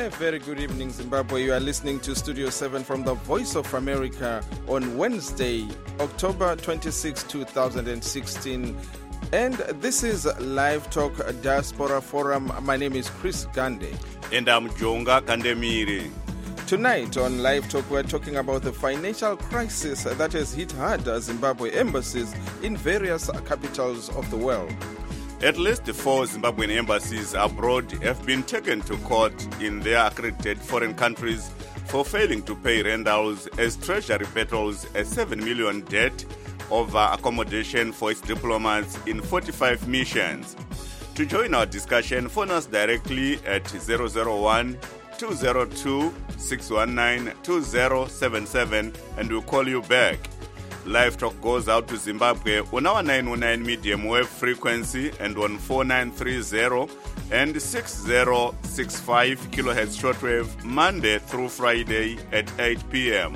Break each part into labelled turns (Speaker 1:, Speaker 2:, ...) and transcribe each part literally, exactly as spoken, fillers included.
Speaker 1: A very good evening, Zimbabwe. You are listening to Studio seven from the Voice of America on Wednesday, October twenty-sixth, twenty sixteen. And this is Live Talk Diaspora Forum. My name is Chris Gande.
Speaker 2: And I'm Jonga Kandemiri.
Speaker 1: Tonight on Live Talk, we're talking about the financial crisis that has hit hard Zimbabwe embassies in various capitals of the world.
Speaker 2: At least four Zimbabwean embassies abroad have been taken to court in their accredited foreign countries for failing to pay rentals as Treasury battles a seven million debt over accommodation for its diplomats in forty-five missions. To join our discussion, phone us directly at zero zero one, two zero two, six one nine, two zero seven seven and we'll call you back. Live Talk goes out to Zimbabwe on our nine oh nine medium wave frequency and on four nine three zero and six zero six five kilohertz shortwave Monday through Friday at eight p.m.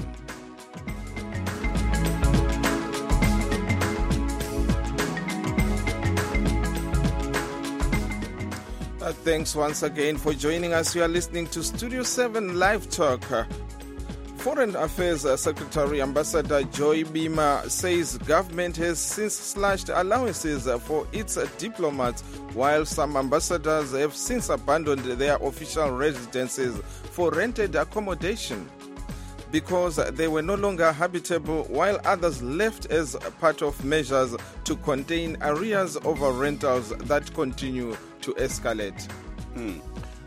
Speaker 1: Uh, thanks once again for joining us. You are listening to Studio seven Live Talk. Uh, Foreign Affairs uh, Secretary Ambassador Joy Bima says government has since slashed allowances uh, for its uh, diplomats, while some ambassadors have since abandoned their official residences for rented accommodation because they were no longer habitable, while others left as part of measures to contain arrears over rentals that continue to escalate.
Speaker 2: Hmm.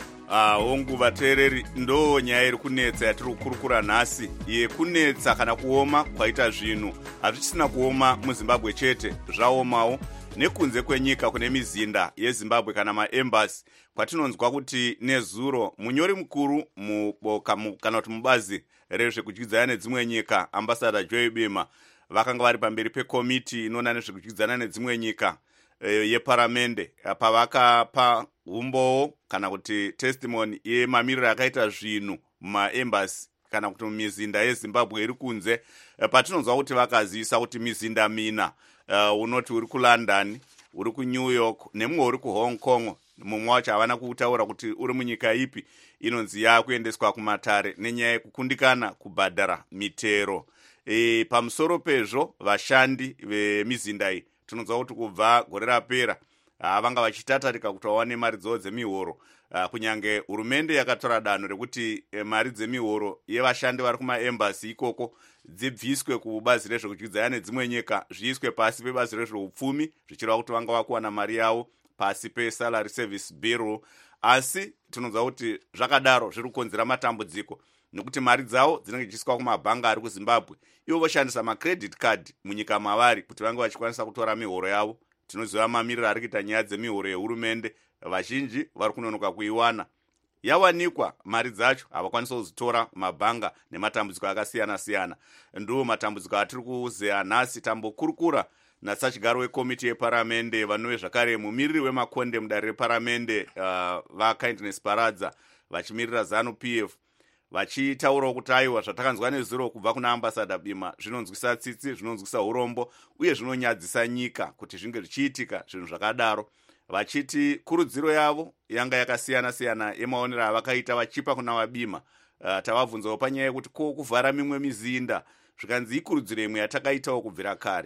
Speaker 2: hongu vateereri ndo nyaya iri kunetsa yatiri kukurukura nhasi yekunetsa kana kuoma kwaita zvinhu hazvisina kuoma muzimbabwe chete, zvaomawo nekunze kwenyika kune mizinda yezimbabwe kana maembasi kwatinonzwa kuti nezuro munyori mukuru muboka kana kuti mubazi rezvekudyidzana nedzimwe nyika ambassador Joy Bima vakanga vari pamberi pekomiti inoona nezvekudyidzana nedzimwe nyika yeparamende pavakapa umbowo kana kuti testimony yemamiriro akaita zvinhu mumaembasi kana kuti mumizinda yezimbabwe iri kunze, patinonzwa kuti vakazivisa kuti mizinda mina uh, unoti uri kuLondon, uri kuNew York nemumwe uri kuHong Kong, mumwe wacho havana kutaura kuti uri munyika ipi, inonzi yakuendeswa kumatare nenyaya yekukundikana kubhadhara mitero. E, pamusoro pezvo vashandi vemizinda iyi tinonzwa kuti kubva gore rapera vanga vachitatarika kuti vawane mari dzavo dzemihoro. Kunyange hurumende yakatora danho rekuti mari dzemihoro yevashandi vari kumaembasi ikoko dzibviswe kubazi rezvekudyidzana nedzimwe nyika zviiswe pasi pebazi rezveupfumi, zvichireva kuti vanga vakuwana mari yavo pasi pesalary service bureau. Asi tinonzwa kuti zvakadaro zviri kukonzera matambudziko nekuti mari dzavo dzinenge dzichiiswa kumabhanga ari kuZimbabwe, ivo voshandisa macredit card munyika mavari kuti vange vachikwanisa kutora mihoro yavo. Tinoziva mamiriro ari kuita nyaya dzemihoro yehurumende, vazhinji vari kunonoka kuiwana. Yawanikwa mari dzacho havakwanisa kuzitora mabhanga nematambudziko akasiyana siyana. Ndo matambudziko atiri kuzeya nhasi. Tambokurukura nasachigaro wekomiti yeparamende vanove zvakare mumiriri wemakonde mudare reparamende uh, vaKindness Paradza vachimirira ZANU P F vachitaurawo kuti aiwa zvatakanzwa nezuro kubva kuna ambassador Bima zvinonzwisa tsitsi, zvinonzwisa urombo uye zvinonyadzisa nyika kuti zvinge zvichiitika zvinhu zvakadaro. Vachiti kurudziro yavo yanga yakasiyana siyana yemaonero avakaita vachipa kuna vaBima. Uh, tavabvunzawo panyaya yekuti ko kuvhara mimwe mizinda zvikanzi ikurudziro imwe yatakaitawo kubvira kare.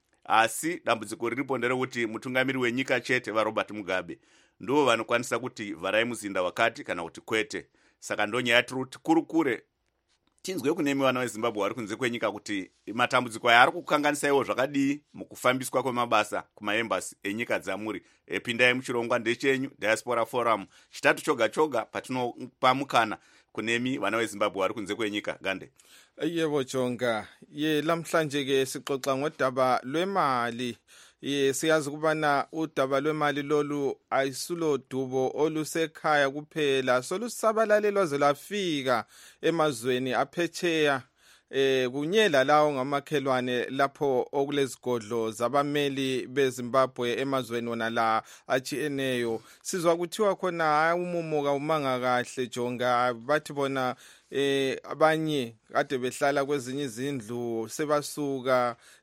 Speaker 2: Asi dambudziko riripo nderekuti mutungamiri wenyika chete vaRobert Mugabe ndo vanokwanisa kuti vharai muzinda wakati kana kuti kwete. Saka ndonyaya tiri kuti kurukure tinzwe kune vana veZimbabwe vari kunze kwenyika kuti matambudziko aya ari kukanganisaiwo zvakadii mukufambiswa kwemabasa kumaembasi enyika dzamuri. Epindai muchirongwa ndechenyu Diaspora Forum chitatu choga choga patinopa mukana kunemi vana veZimbabwe vari kunze kwenyika. Gande.
Speaker 1: Yebo Jonga, ye lamhlanje ke sixoxa ngodaba lwemali. Ye siyazi kubana udaba lwemali lolu ayisulo dubo olusekhaya kuphela, solusabalalelwa zelafika emazweni aphetsheya eh kunyela lawo ngamakhelwane lapho okulezigodlo zabameli beZimbabwe emazweni wona la achiyeneyo. Sizwa kuthiwa khona umumo kaumanga kahle Jonga, bathi bona eh abanye kade behlala kwezinye izindlu sebasuka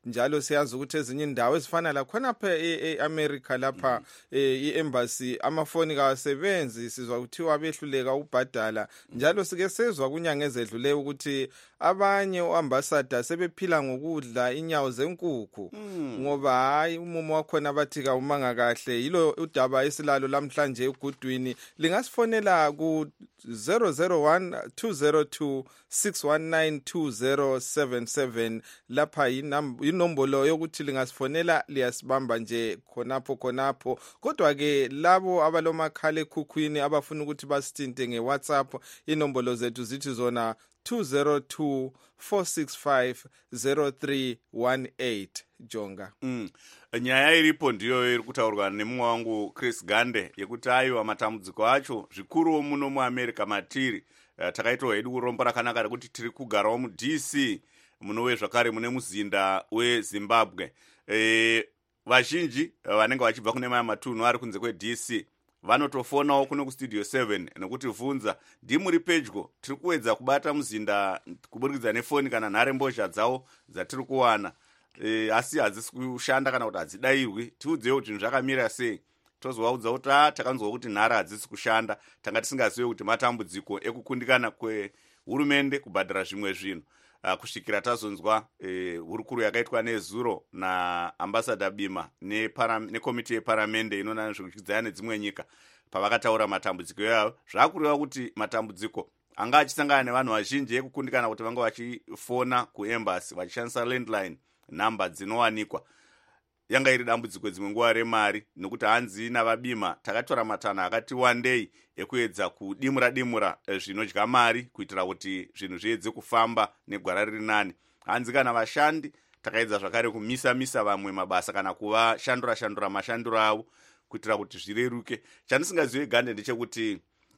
Speaker 1: njalo siyazi ukuthi ezinye indawo ezifana la khonapha e-America lapha i-embassy amafoni kawasebenzi, sizwa kuthiwa behluleka ubhadala, njalo sike sezwa kunyanga ezedlule ukuthi abanye oambassador sebephila ngokudla inyawo zenkukhu ngoba hayi umumo wakhona bathi kawumanga kahle. Yilo udaba esilalo lamhlanje egudwini. Lingasifonela ku zero zero one two zero two six one nine two zero seven seven. Lapha inombolo yokuthi lingasifonela liyasibamba nje khonapho khonapho. Kodwa ke labo abalomakhala ekhukhwini abafuna ukuthi basithinte ngeWhatsApp, inombolo zethu zithi zona two zero two four six five zero three one eight. Jonga.
Speaker 2: Mm. Nyaya iripo ndiyo iri kutaurwa nemumwe wangu Chris Gande yekuti aiwa matambudziko acho zvikuru muno muAmerica matiri. Uh, takaitwa hedu kurombo rakanaka rekuti tiri kugarawo mu D C munowe zvakare mune muzinda weZimbabwe. E, vazhinji vanenge vachibva kune maya matunhu ari kunze kwe-D C vanotofonawo kuno kustudio seven nekuti vunza ndimuri pedyo, tiri kuwedza kubata muzinda kuburikidza nefoni kana nhare mbozha dzawo dzatiri kuwana. E, asi hadzisi kushanda kana kuti hadzidayirwi. Tiudzewo kuti zvakamira sei. Tozovaudza kuti a takanzwa kuti nhare hadzisi kushanda, tanga tisingazive kuti matambudziko ekukundikana kwehurumende kubhadhara zvimwe zvinhu. Uh, kusvikira tazonzwa eh, hurukuru yakaitwa nezuro naambassador Bima nekomiti yeparamende inoona nezvekuchidzana nedzimwe nyika pavakataura matambudziko yavo, zvakureva kuti matambudziko anga achisangana nevanhu vazhinji ekukundikana kuti vanga vachifona kuembassy vachishandisa landline namba dzinowanikwa. Yanga iri dambudziko dzimwe nguva remari, nokuti hanzi navaBima takatora matanho akati wandei ekuedza kudimura dimura zvinodya mari kuitira kuti zvinhu zviedze kufamba negwara riri nani. Hanzi kana vashandi takaedza zvakare kumisa misa vamwe mabasa kana kuva shandura shandura mashanduro avo kuitira kuti zvireruke. Chandisingazive Gande ndechekuti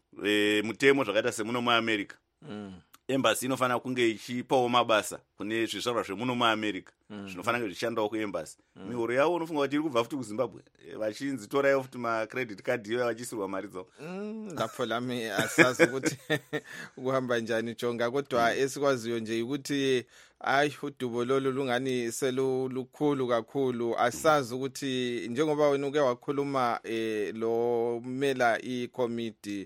Speaker 2: e, mutemo zvakaita semuno muAmerica mm. embassy inofanira kunge ichipawo mabasa kune zvizvarwa zvemuno muAmerica mm. zvinofanira zvichishandawo kuembassy. mm. Mihoro yavo unofunga kuti iri kubva futi kuZimbabwe vachinzi torayo futi macredit card iyo vachisirwa mari dzavo.
Speaker 1: Lapho lami asazi ukuthi kuhamba njani Jonga, kodwa esikwaziyo nje ukuthi ayi udubo lolu lungani selulukhulu kakhulu. Asazi ukuthi njengoba wena uke wakhuluma eh, lo mela ikomiti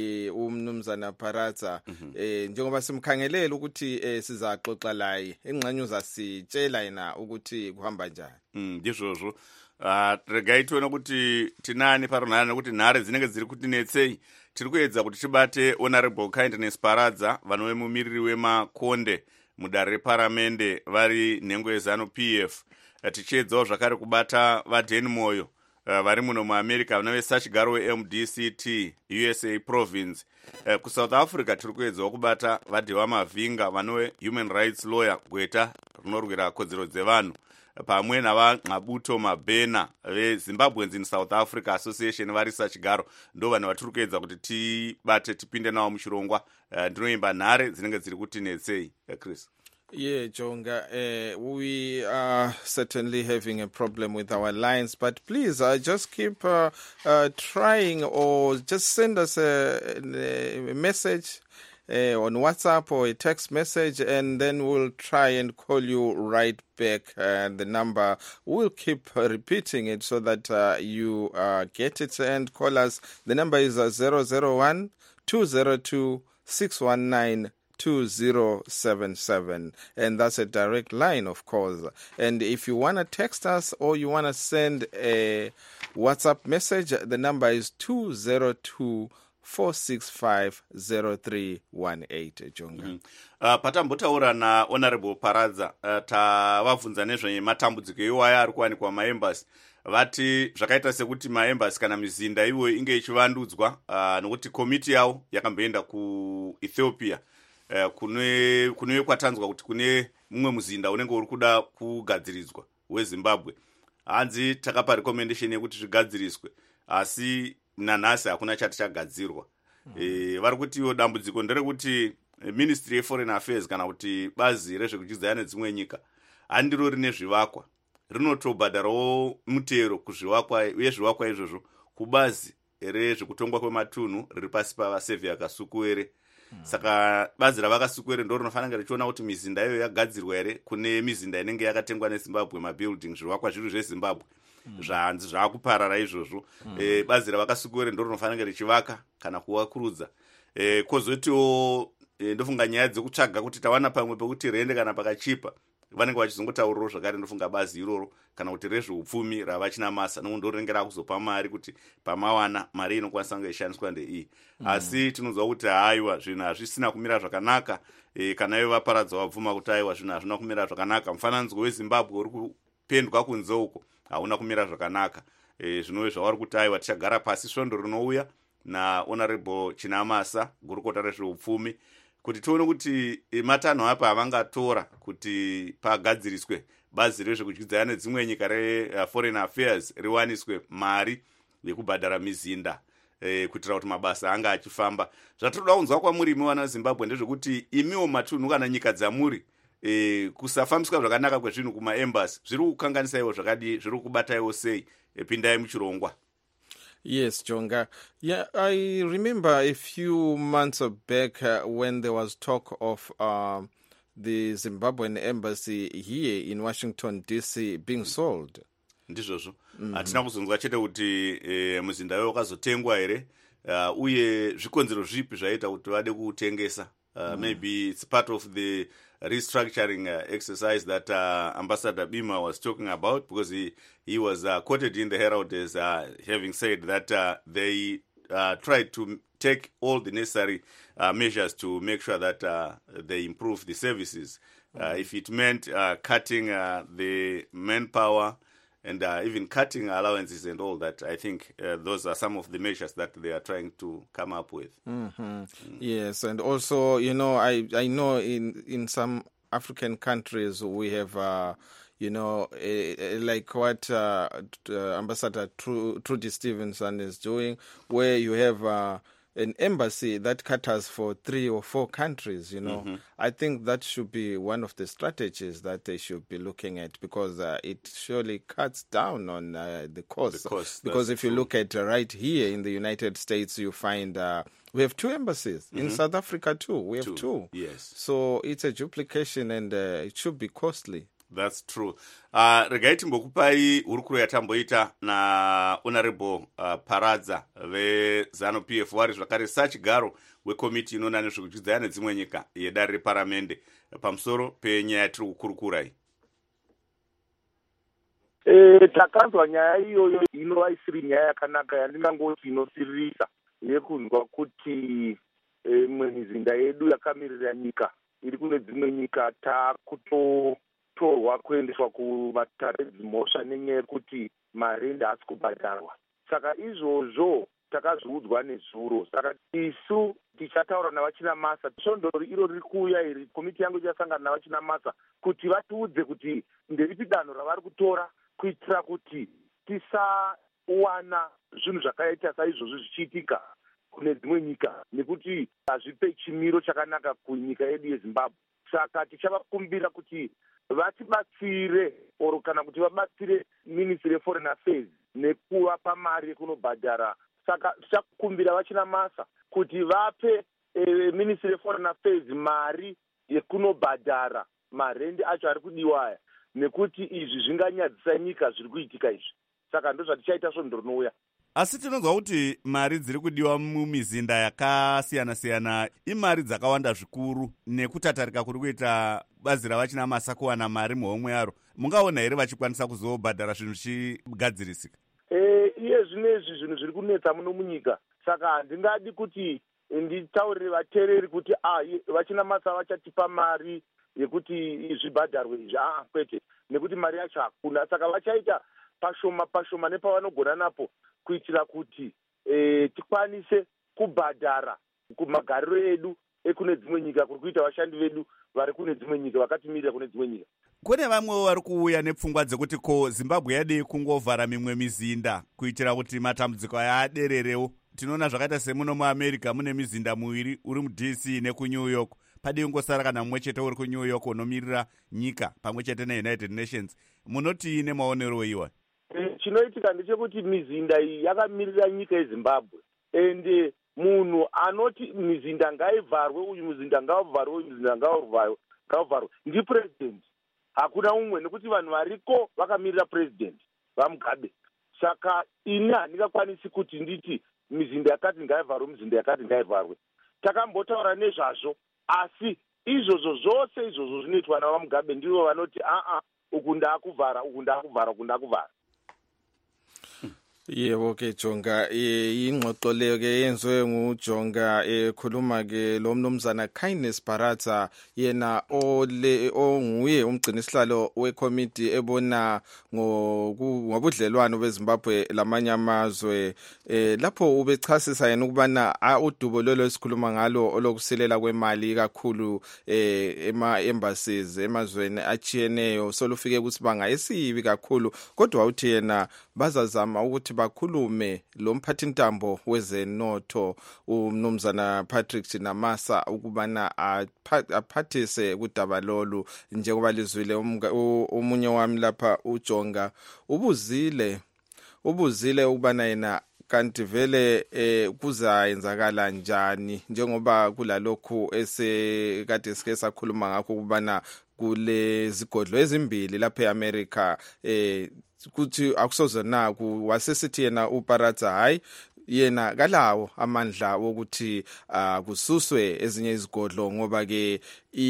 Speaker 1: umnumzana Paradza eh, njengoba simkhangelela ukuthi eh, sizaxoxa laye engxenye uzasitshela yena ukuthi kuhamba njani.
Speaker 2: Mm, ndizvozvo. Uh, regai tione kuti tinani paronhana nekuti nhare dzinenge dziri kutinetsei. Tiri kuedza kuti tibate Honorable Kindness Paradza vanove mumiriri wemakonde mudare reparamende vari nhengo yeZanu-P F. Uh, tichiedzawo zvakare kubata vaDen Moyo uh, vari muno muAmerica vanove sachigaro we-M D C T U S A province. Uh, kuSouth Africa tiri kuedzawo kubata vaDewa Mavhinga vanove human rights lawyer gweta rinorwira kodzero dzevanhu, pamwe navaNxabuto Mabhena veZimbabweans in South Africa Association vari sachigaro. Ndo vanhu vatiri kuedza kuti tibate tipinde nawo muchirongwa. Uh, ndinoimba nhare dzinenge dziri kutinetsei. uh, Chris.
Speaker 1: Yeah, Jonga, uh, we are certainly having a problem with our lines, but please uh, just keep uh, uh, trying, or just send us a, a message uh, on WhatsApp or a text message, and then we'll try and call you right back. And the number, we'll keep uh, repeating it so that uh, you uh, get it and call us. The number is uh, zero zero one two zero two six one nine two zero seven seven, and that's a direct line, of course. And if you want to text us or you want to send a WhatsApp message, the number is two zero two four six five zero three one eight. Jonga.
Speaker 2: Mm-hmm. Uh, patambotaura na Honorable Paradza uh, tavabvunza nezvematambudziko iwaya ari kuwanikwa maembassy. Vati zvakaita sekuti maembassy kana mizinda iwo inge ichivandudzwa uh, nokuti komiti yavo yakamboenda kuEthiopia. Uh, kune kune kwatanzwa kuti kune mumwe muzinda unenge uri kuda kugadziridzwa weZimbabwe. Hanzi takapa recommendation yekuti zvigadziriswe, asi nanhasi hakuna chati chagadzirwa. mm. E, vari kuti iwo dambudziko nderekuti Ministry of Foreign Affairs kana kuti bazi rezvekuchidzana nedzimwe nyika handiro rine zvivakwa, rinotobhadharawo mutero kuzvivakwa, uye zvivakwa izvozvo kubazi rezvekutongwa kwematunhu riri pasi pavasevhi akasukuwere. mm. Saka bazi ravakasukwere ndo rinofanira richiona kuti mizinda iyoyo yagadzirwa here kune mizinda inenge yakatengwa neZimbabwe, mabuilding zvivakwa zviri zveZimbabwe mm. zvanzi zvaakuparara izvozvo mm. e, bazi ravakasukwere ndo rinofanira richivaka kana kuvakurudza. e, kozotiwo e, ndofunga nyaya dzekutsvaga kuti tawana pamwe pekuti rende kana pakachipa vanenge vachizongotaurirawo zvakare. Ndofunga bazi iroro kana kuti rezveupfumi ravachina masa nondorengera kuzopa mari kuti pamawana mari inokwanisa kunge ishandiswa ndeiyi mm. asi tinonzwa kuti haiwa zvinhu hazvisina kumira zvakanaka. e, kana ivo vaparadza wabvuma kuti aiwa zvinhu hazvina kumira zvakanaka. Mufananidzo weZimbabwe uri kupendwa kunze uko hauna kumira zvakanaka. e, zvinove zvavari kuti aiwa tichagara pasi svondo rinouya nahonorable Chinamasa, gurukota rezveupfumi, kuti tione kuti matanho apa avangatora kuti pagadziriswe bazi rezvekudyidzana nedzimwe nyika reForeign Affairs riwaniswe mari yekubhadhara mizinda e, kuitira kuti mabasa anga achifamba. Zvatoda kunzwa kwamuri wana Zimbabwe ndezvekuti imiwo matunhu kana nyika dzamuri e, kusafambiswa zvakanaka kwezvinhu kumaembassy zviri kukanganisa iwo zvakadi, zviri kubata iwo sei? e, pindai muchirongwa.
Speaker 1: Yes, Jonga. Yeah, I remember a few months back uh, when there was talk of uh, the Zimbabwean embassy here in Washington, D C being sold.
Speaker 2: Ndizvozvo. Mm-hmm. Hatina kuzonzwa chete kuti e, muzinda iwoyo wakazotengwa here uh, uye zvikonzero zvipi zvaita kuti vade kuutengesa. Uh, mm. Maybe it's part of the restructuring uh, exercise that uh, Ambassador Bima was talking about, because he, he was uh, quoted in the Herald as uh, having said that uh, they uh, tried to take all the necessary uh, measures to make sure that uh, they improve the services. Mm. Uh, if it meant uh, cutting uh, the manpower and uh, even cutting allowances and all that, I think uh, those are some of the measures that they are trying to come up with.
Speaker 1: Mm-hmm. Mm. Yes, and also, you know, I, I know in, in some African countries we have, uh, you know, a, a, like what uh, uh, Ambassador Tru- Trudy Stevenson is doing, where you have uh, an embassy that caters for three or four countries, you know. Mm-hmm. I think that should be one of the strategies that they should be looking at, because uh, it surely cuts down on uh, the cost.
Speaker 2: The cost,
Speaker 1: because if you look at uh, right here in the United States, you find uh, we have two embassies. Mm-hmm. In South Africa too, we have two. two.
Speaker 2: Yes.
Speaker 1: So it's a duplication and uh, it should be costly.
Speaker 2: That's true. Uh, regai timbokupai hurukuro yatamboita na Honorable uh, Paradza veZanu P F vari zvakare sachigaro wekomiti inoona nezvekudyidzana nedzimwe nyika yedare reparamende pamusoro penyaya yatiri kukurukurai.
Speaker 3: E, takanzwa nyaya iyoyo inova isiri nyaya yakanaka yandingangoti inosiririsa yekunzwa kuti imwe e, mizinda yedu yakamirira nyika iri kune dzimwe nyika takuto torwa kuendeswa kumatare dzimhosva nenyaya yekuti marende haasi kubhadharwa. Saka izvozvo takazviudzwa nezuro. Saka isu tichataura navachina masa, svondoro iro riri kuuya iri, komiti yangu ichasangana navachina masa kuti vatiudze kuti nderipi danho ravari kutora kuitira kuti tisawana zvinhu zvakaita saizvozvo zvichiitika kune dzimwe nyika, nekuti hazvipe chimiro chakanaka kunyika yedu yeZimbabwe. Saka tichavakumbira kuti vatibatsire oro kana kuti vabatsire Ministry of Foreign Affairs nekuvapa mari yekunobhadhara. Saka tichakumbira vachina masa kuti vape e, Ministry of Foreign Affairs mari yekunobhadhara marende acho ari kudiwaya, nekuti izvi zvinganyadzisa nyika zviri kuitika izvi. Saka ndo zvatichaita svondo rinouya.
Speaker 2: Asi tinonzwa kuti mari dziri kudiwa mumizinda yakasiyana-siyana imari dzakawanda zvikuru, nekutatarika kuri kuita bazi ravachina masa kuwana mari muhomwe yaro. Mungaona here vachikwanisa kuzobhadhara zvinhu zvichigadzirisika?
Speaker 3: E, iye zvinezvi zvinhu zviri kunetsa muno munyika. Saka handingadi kuti nditaurire vateereri kuti ah, vachina masa vachatipa mari yekuti zvibhadharwe izvi. Ah, kwete, nekuti mari yacho hakuna. Saka vachaita pashoma pashoma nepavanogona napo kuitira kuti e, tikwanise kubhadhara kumagariro edu ekune dzimwe nyika, kuri kuita vashandi vedu vari kune dzimwe nyika vakatimirira kune dzimwe nyika.
Speaker 2: Kune vamwewo vari kuuya nepfungwa dzekuti ko Zimbabwe yadei kungovhara mimwe mizinda kuitira kuti matambudziko aya adererewo. Tinoona zvakaita semuno muAmerica mune mizinda miviri, uri muD C nekuNew York. Padi ungosara kana mumwe chete uri kuNew York unomirira nyika pamwe chete neUnited Nations. Munoti nemaonero iwa?
Speaker 3: E, chinoitika ndechekuti mizinda iyi yakamirira nyika yeZimbabwe, ende munhu anoti mizinda ngaivharwe, uyu muzinda ngavharwe, uyu muzinda ngavharwe ndipurezidendi. Hakuna umwe, nekuti vanhu variko vakamirira purezidendi vaMugabe. Saka ini handingakwanisi kuti nditi mizinda yakati ngaivharwe, mizinda yakati ngaivharwe. Takambotaura nezvazvo, asi izvozvo zvose izvozvo zvinoitwa navaMugabe ndivo vanoti aa uku ndakuvhara, uku ndakuvhara, uku ndakuvhara.
Speaker 1: Yebo ke Jonga, ingxoxo leyo ke yenziwe nguJonga ekhuluma ke lo mnumzana Kindness Baratza, yena ole onguye umgcinisihlalo wekomiti ebona ngobudlelwano beZimbabwe lamanye amazwe. Lapho ubechasisa yena ukubana udubo lolo esikhuluma ngalo olokusilela kwemali kakhulu ema embassies emazweni achiyeneyo solufike kusibanga esibi kakhulu, kodwa uthi yena bazazama ukuthi bakhulume lo mphathintambo wezenotho umnumzana Patrick Chinamasa ukubana aphathise kudaba lolu. Njengoba lizwile umunye wami lapha uJonga ubuzile ubuzile ukubana yena kanti vele eh, kuzayenzakala njani njengoba kulalokhu esekade sike sakhuluma ngakho ukubana kule zigodlo ezimbili lapha eAmerica eh kuthi akusoze na wasesithi yena uBaratza hayi yena kalawo amandla wokuthi uh, kususwe ezinye izigodlo ngoba ke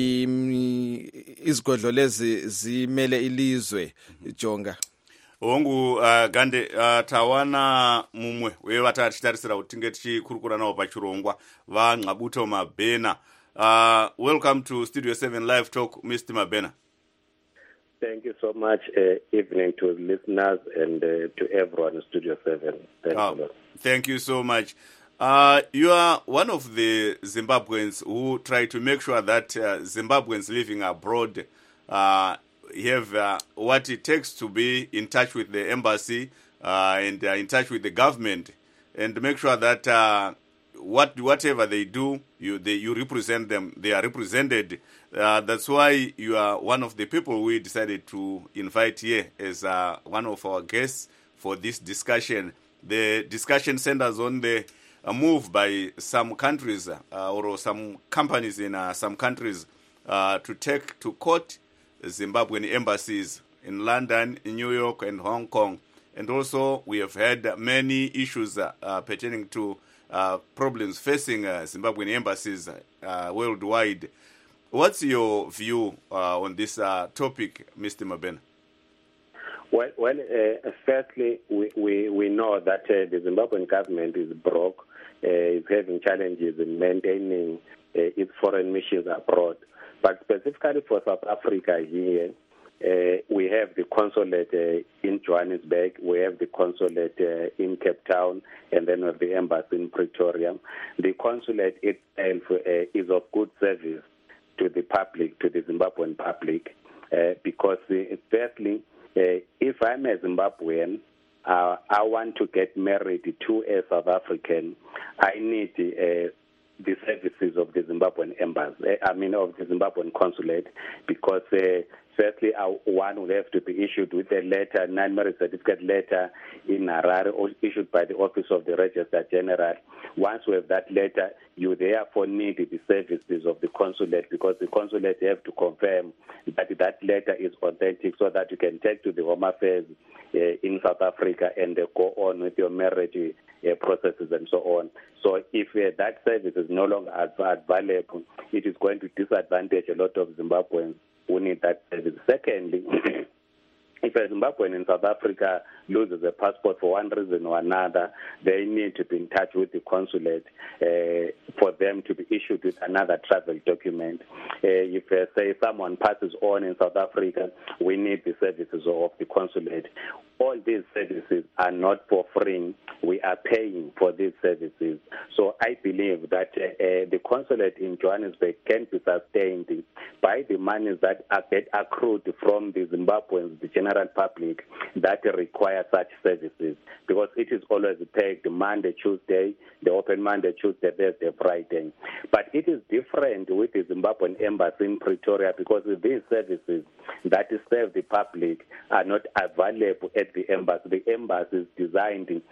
Speaker 1: izigodlo lezi zimele ilizwe. Jonga
Speaker 2: hongu uh, gande uh, tawana mumwe wevatatu tichitarisira kuti tinge tichikurukura nawo pachirongwa vaNxabuto Mabhena. Uh, welcome to Studio seven Live Talk, Mister Mabhena.
Speaker 4: Thank you so much. Uh, evening to listeners and uh, to everyone in Studio seven. Thank
Speaker 2: oh,
Speaker 4: you.
Speaker 2: Thank you so much. Uh, you are one of the Zimbabweans who try to make sure that uh, Zimbabweans living abroad uh, have uh, what it takes to be in touch with the embassy uh, and uh, in touch with the government, and make sure that uh, what whatever they do, you they you represent them. They are represented. Uh, that's why you are one of the people we decided to invite here as uh, one of our guests for this discussion. The discussion centers on the uh, move by some countries uh, or some companies in uh, some countries uh, to take to court Zimbabwean embassies in London, in New York, and Hong Kong. And also we have had many issues uh, uh, pertaining to uh, problems facing uh, Zimbabwean embassies uh, worldwide. What's your view uh, on this uh, topic, Mister Mabhena?
Speaker 4: Well, well uh, firstly, we, we, we know that uh, the Zimbabwean government is broke, uh, is having challenges in maintaining uh, its foreign missions abroad. But specifically for South Africa here, uh, we have the consulate uh, in Johannesburg, we have the consulate uh, in Cape Town, and then we have the embassy in Pretoria. The consulate itself uh, is of good service to the public, to the Zimbabwean public, uh, because uh, firstly, uh, if I'm a Zimbabwean, uh, I want to get married to a South African, I need uh, the services of the Zimbabwean embassy, I mean of the Zimbabwean consulate, because uh, firstly, uh, one would have to be issued with a letter, non-marriage certificate letter in Harare, or issued by the Office of the Registrar General. Once we have that letter, you therefore need the services of the consulate, because the consulate have to confirm that that letter is authentic, so that you can take to the Home Affairs uh, in South Africa and uh, go on with your marriage uh, processes and so on. So if uh, that service is no longer available, it is going to disadvantage a lot of Zimbabweans who need that service. Secondly, if a Zimbabwean in South Africa loses a passport for one reason or another, they need to be in touch with the consulate uh, for them to be issued with another travel document. Uh, if, uh, say, someone passes on in South Africa, we need the services of the consulate. All these services are not for free. We are paying for these services. So I believe that uh, uh, the consulate in Johannesburg can be sustained by the monies that are get accrued from the Zimbabweans, the general public, that require such services, because it is always paid Monday, Tuesday, the open Monday, Tuesday, Thursday, Friday. But it is different with the Zimbabwean embassy in Pretoria, because these services that serve the public are not available at the embassy. The embassy is designed to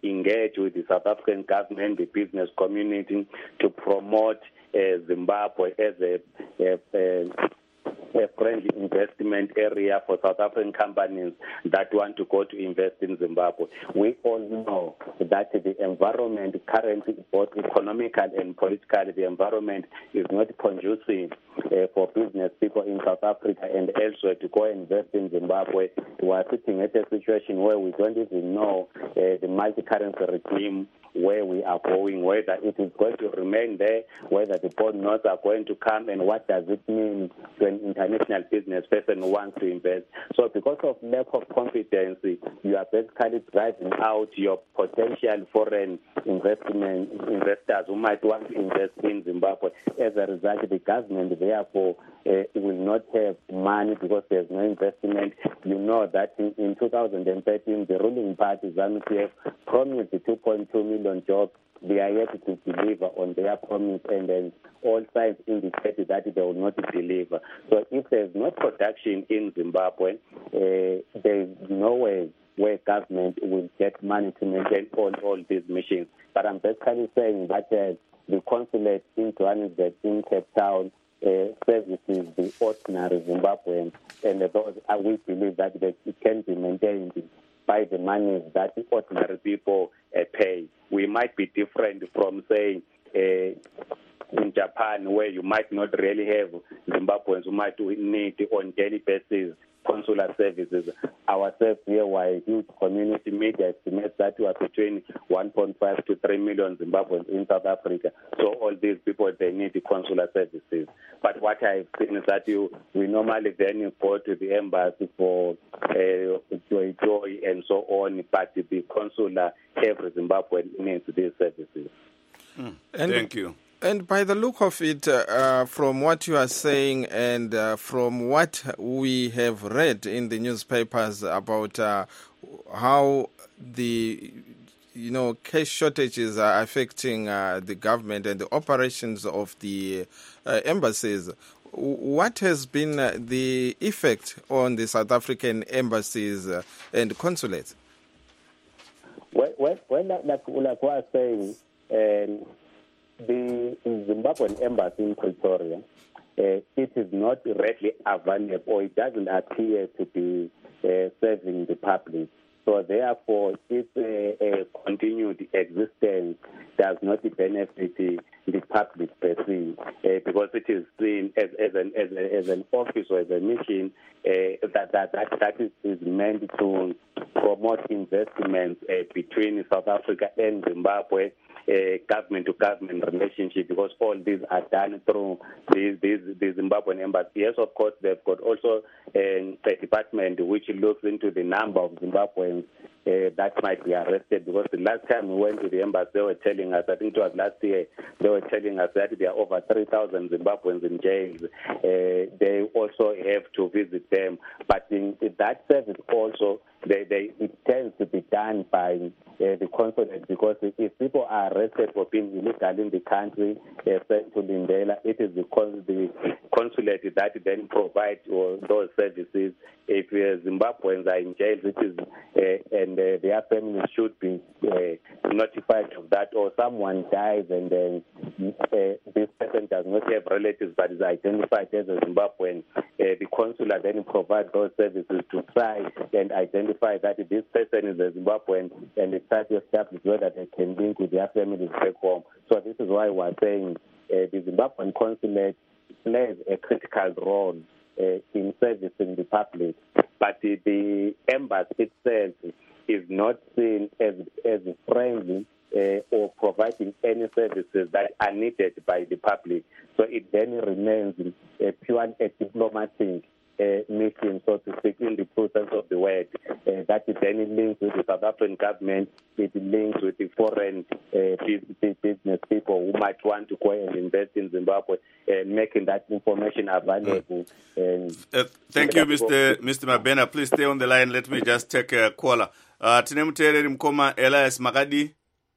Speaker 4: engage with the South African government, the business community, to promote uh, Zimbabwe as a, a, a a friendly investment area for South African companies that want to go to invest in Zimbabwe. We all know that the environment currently, both economical and political, the environment is not conducive uh, for business people in South Africa and elsewhere to go invest in Zimbabwe. We are sitting at a situation where we don't even know uh, the multi-currency regime, where we are going, whether it is going to remain there, whether the board notes are going to come, and what does it mean to an international business person who wants to invest. So because of lack of confidence, you are basically driving out your potential foreign investment investors who might want to invest in Zimbabwe. As a result, the government, therefore, uh, will not have money because there's no investment. You know that in, in two thousand thirteen, the ruling party, ZANU-P F, promised two point two million jobs. They are yet to deliver on their promise, and then all signs indicate that they will not deliver. So if there's no production in Zimbabwe, uh, there's no way where government will get money to maintain all, all these missions. But I'm basically saying that uh, the consulate in Johannesburg, in Cape Town, uh, services the ordinary Zimbabweans, and those, uh, we believe that they, it can be maintained by the money that the ordinary people uh, pay. We might be different from, say, uh, in Japan, where you might not really have Zimbabweans who might need on daily basis consular services. Ourselves here were a huge community. Media estimates that we are between one point five to three million Zimbabweans in South Africa. So all these people, they need the consular services. But what I've seen is that you, we normally then go to the embassy for uh, joy, joy and so on, but the consular, every Zimbabwean needs these services.
Speaker 2: Mm. Thank you.
Speaker 1: And by the look of it, uh, from what you are saying and uh, from what we have read in the newspapers about uh, how the you know cash shortages are affecting uh, the government and the operations of the uh, embassies, what has been uh, the effect on the South African embassies uh, and consulates?
Speaker 4: Well, well, well like, like I was saying, um, the Zimbabwean embassy in Pretoria, uh, it is not readily available, or it doesn't appear to be uh, serving the public. So therefore, its uh, uh, continued existence does not benefit the public per se, uh, because it is seen as, as, an, as, a, as an office or as a mission uh, that, that, that, that is, is meant to promote investments uh, between South Africa and Zimbabwe, uh, government-to-government relationship, because all these are done through these, these, these Zimbabwean embassy. Yes, of course, they've got also uh, a department which looks into the number of Zimbabweans Uh, that might be arrested, because the last time we went to the embassy, they were telling us, I think it was last year, they were telling us that there are over three thousand Zimbabweans in jails. Uh, they also have to visit them. But in, in that service also, they, they, it tends to be done by uh, the consulate, because if people are arrested for being illegal in the country, uh, sent to Lindela, it is the, cons- the consulate that then provides uh, those services. If uh, Zimbabweans are in jail, it is uh, and uh, their families should be uh, notified of that, or someone dies and then uh, this person does not have relatives but is identified as a Zimbabwean, uh, the consular then provides those services to try and identify that this person is a Zimbabwean, and they try to establish whether they can link with their families back home. So this is why we're saying uh, the Zimbabwean consulate plays a critical role uh, in servicing the public, but the, the embassy itself is not seen as as friendly uh, or providing any services that are needed by the public. So it then remains a pure a diplomatic uh, mission, so to speak, in the process of the word. Uh, that it then links with the South African government, it links with the foreign uh, business people who might want to go and invest in Zimbabwe, uh, making that information available.
Speaker 2: Mm. Uh, thank you, Mister Mister Mabena. Please stay on the line. Let me just take a caller. Uh, tine muteereri mukoma Elias Makadi.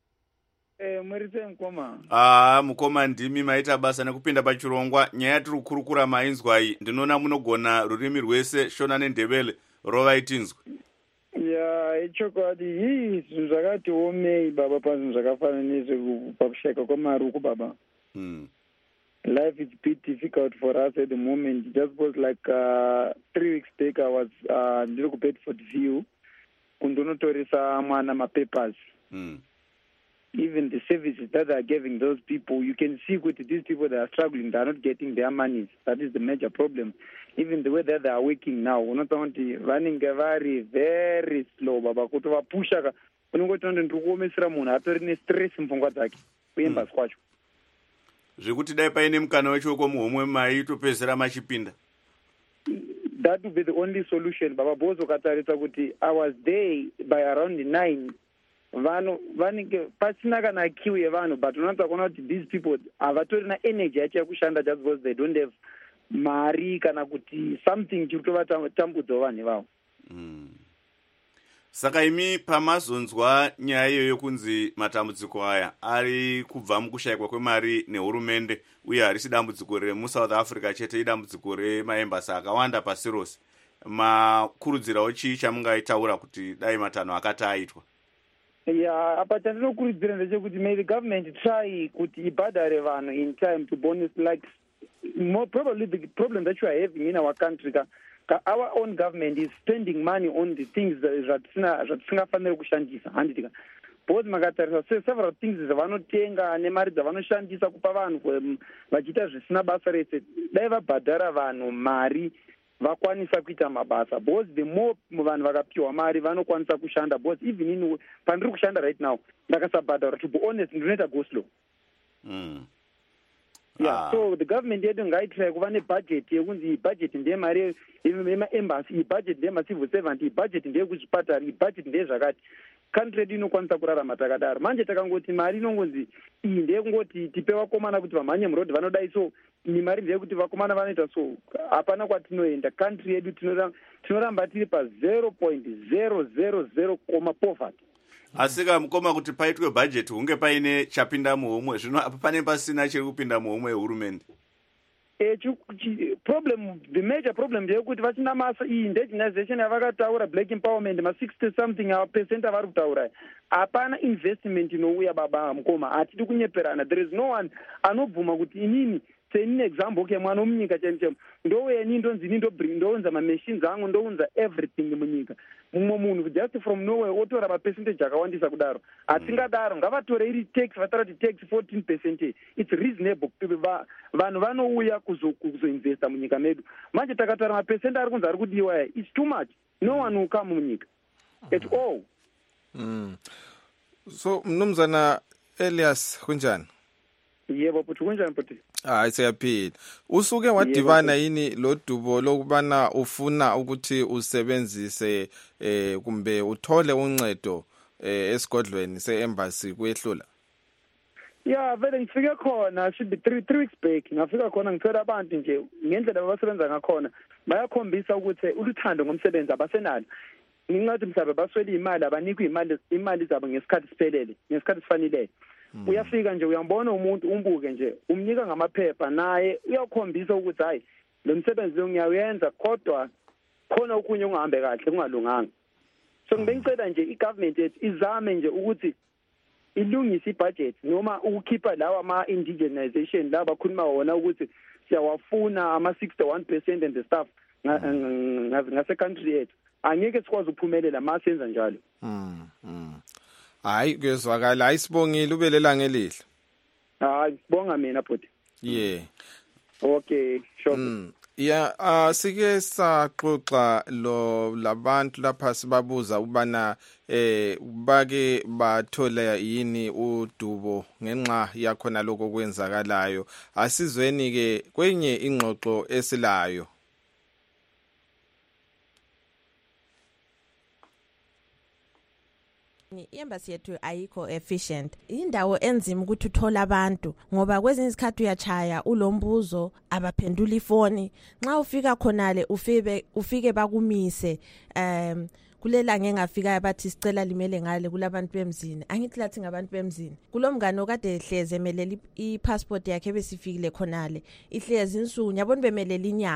Speaker 5: Eh, mwerite mukoma.
Speaker 2: Ah, mukoma ndimi maita basa nekupinda pachirongwa. Nyaya tiri kukurukura mainzwa iyi. Ndinoona munogona rurimi rwese Shona neNdebele rova itinzwe.
Speaker 5: ya ichokwadi yii zvinhu zvakati omei baba pazvinhu zvakafana nezvekupakushayika kwamari uku baba.
Speaker 2: mm.
Speaker 5: Life is a bit difficult for us at the moment. Just was like uh, three weeks back I was uh, ndiri kuBedford View kundonotoresa mwana mapapers.
Speaker 2: mm.
Speaker 5: Even the services that they are giving those people, you can see that these people that are struggling, they are not getting their monies. That is the major problem. Even the way that they are working now, we're not running very, very slow. Baba, kuti vapusha ka, unongoti ndiri kuomesera munhu atori nestress mupfungwa dzake kuemba kwacho.
Speaker 2: Zvekuti dai paine mukana wechoko muhomwe mai topezera machipinda.
Speaker 5: That would be the only solution. Baba Bozo katarisa kuti I was there by around nine. Vano vanenge pasina kana queue yevanhu, but unoita kuona kuti these people havatori na energy yacho yekushanda just because they don't have mari kana kuti something chiri kutovatambudza vanhu ivavo.
Speaker 2: mm. Saka imi pamazonzwa nyaya iyoyo kunzi matambudziko aya ari kubva mukushayikwa kwemari nehurumende uye harisi dambudziko remuSouth Africa chete, idambudziko remaembasi akawanda pasi rose, makurudzirawo chii chamungaitaura kuti dai matanho akati aitwa?
Speaker 5: Yeah, apa chandinokurudzira ndechekuti may the government try kuti ibhadhare vanhu in time to bonus, like more probably the problem that you are having in our country ka, ka our own government is spending money on the things zvatisingfaniri kushandisa handitika because makatarisa several things zvavanotenga nemari dzavanoshandisa kupa vanhu vachiita zvisina basa rese, dai vabhadhara vanhu mari vakwanisa kuita mabasa, because the more vanhu vakapiwa mari vanokwanisa kushanda, because even in pandiri kushanda right now ndakasabhadhara, to be honest ndinoita go slow.
Speaker 2: mm.
Speaker 5: Yeah,
Speaker 2: ah.
Speaker 5: So the government yedu ngaitry kuva nebudget yekunzi budget ndiye mari yemaembassy, ibudget ndiye macivil servant, ibudget ndiye kuzvipatara, ibudget ndiye zvakati. Country yedu inokwanisa kurarama takadaro. Manje takangoti mari inongonzi iyi ndiye kungoti tipe vakomana kuti vamhanye murodhi vanodai, so ni mari ndiye kuti vakomana vanoita so, hapana kwatinoenda. Country yedu tinoramba tiri pa zero point zero zero zero koma poverty.
Speaker 2: Asika mukoma kuti paitwe budget hunge paine chapinda muhomwe, zvino apa pane pasina chiri kupinda muhomwe yehurumende.
Speaker 5: Eh, problem, the major problem ndeyekuti vachina masa iyi indigenization yavakataura, black empowerment, ma sixty something percent avari kutaura, hapana investment inouya baba mukoma, hatidi kunyeperana. There is no one anobvuma kuti inini senine example ke mwana munyika chenu chemu ndouya ini ndonzi ini ndounza mamachines angu, ndounza everything munyika. Mumwe munhu just from nowhere otora mapercentage akawandisa kudaro, hatingadaro. Ngavatore iri tax, vatara kuti tax fourteen percent, it's reasonable. Vanhu vanouya kuzoinvesta munyika medu. Manje takatara mapercent ari kunzi ari kudiwa, it's too much. No one will come munyika at all.
Speaker 1: mm. So mnumzana Elias kunjani?
Speaker 5: Yebo futhi kunjani futhi?
Speaker 1: Hayi siyaphila. Usuke wadivana yini lo dubo lokubana ufuna ukuthi usebenzise eh kumbe uthole uncedo eh esigodlweni seembassy kuyehlula?
Speaker 5: Yeah, vele ngifike khona should be three three weeks back. Ngafika khona ngithola abantu nje ngendlela abasebenza ngakhona bayakhombisa ukuthi uluthando ngomsebenzi abasenalo. Ngingathi mhlawumbe baswele imali, abanikwe imali imali zabo ngesikhathi siphelele, ngesikhathi sifanele. Mm. Uyafika nje uyambona umuntu umbuke nje umnika ngamaphepha naye uyakhombisa ukuthi hayi lo msebenzi lo ngiyawenza kodwa khona okunye ungahambe kahle kungalunganga. So ngibengicela nje igovernment yethu izame nje ukuthi ilungise ibudget noma ukukhipha lawa ama indigenization la bakhuluma wona ukuthi siyawafuna ama sixty-one percent and the stuff ngase country yethu. Angeke sikwazi ukuphumelela masenza njalo.
Speaker 1: Mm. mm. Hayi kuyezwakala, ayisibongile ubelela ngelihle.
Speaker 5: Hayi sibonga mina bhuti.
Speaker 1: Yeah.
Speaker 5: Okay, sure.
Speaker 1: Mm. Yeah, uh sike saxoxa lo labantu lapha sibabuza ubana eh bake bathola yini udubo ngenxa yakhona lokho kwenzakalayo. Asizweni ke kwenye ingxoxo esilayo.
Speaker 6: I-embassy yethu ayikho efficient. Indawo enzima ukuthi uthola abantu ngoba kwezinye izikhathi uyachaya ulombuzo abaphendula ifoni. Nxa ufika khonale ufike ufike bakumise um kulela ngengafika bathi sicela limele ngale kulabantu bemzini. Angithi lathi ngabantu bemzini. Kulomngane okade ehleze emelela i-passport yakhe besifikile khonale. Ihlezi insuku yabona bemelela inyanga.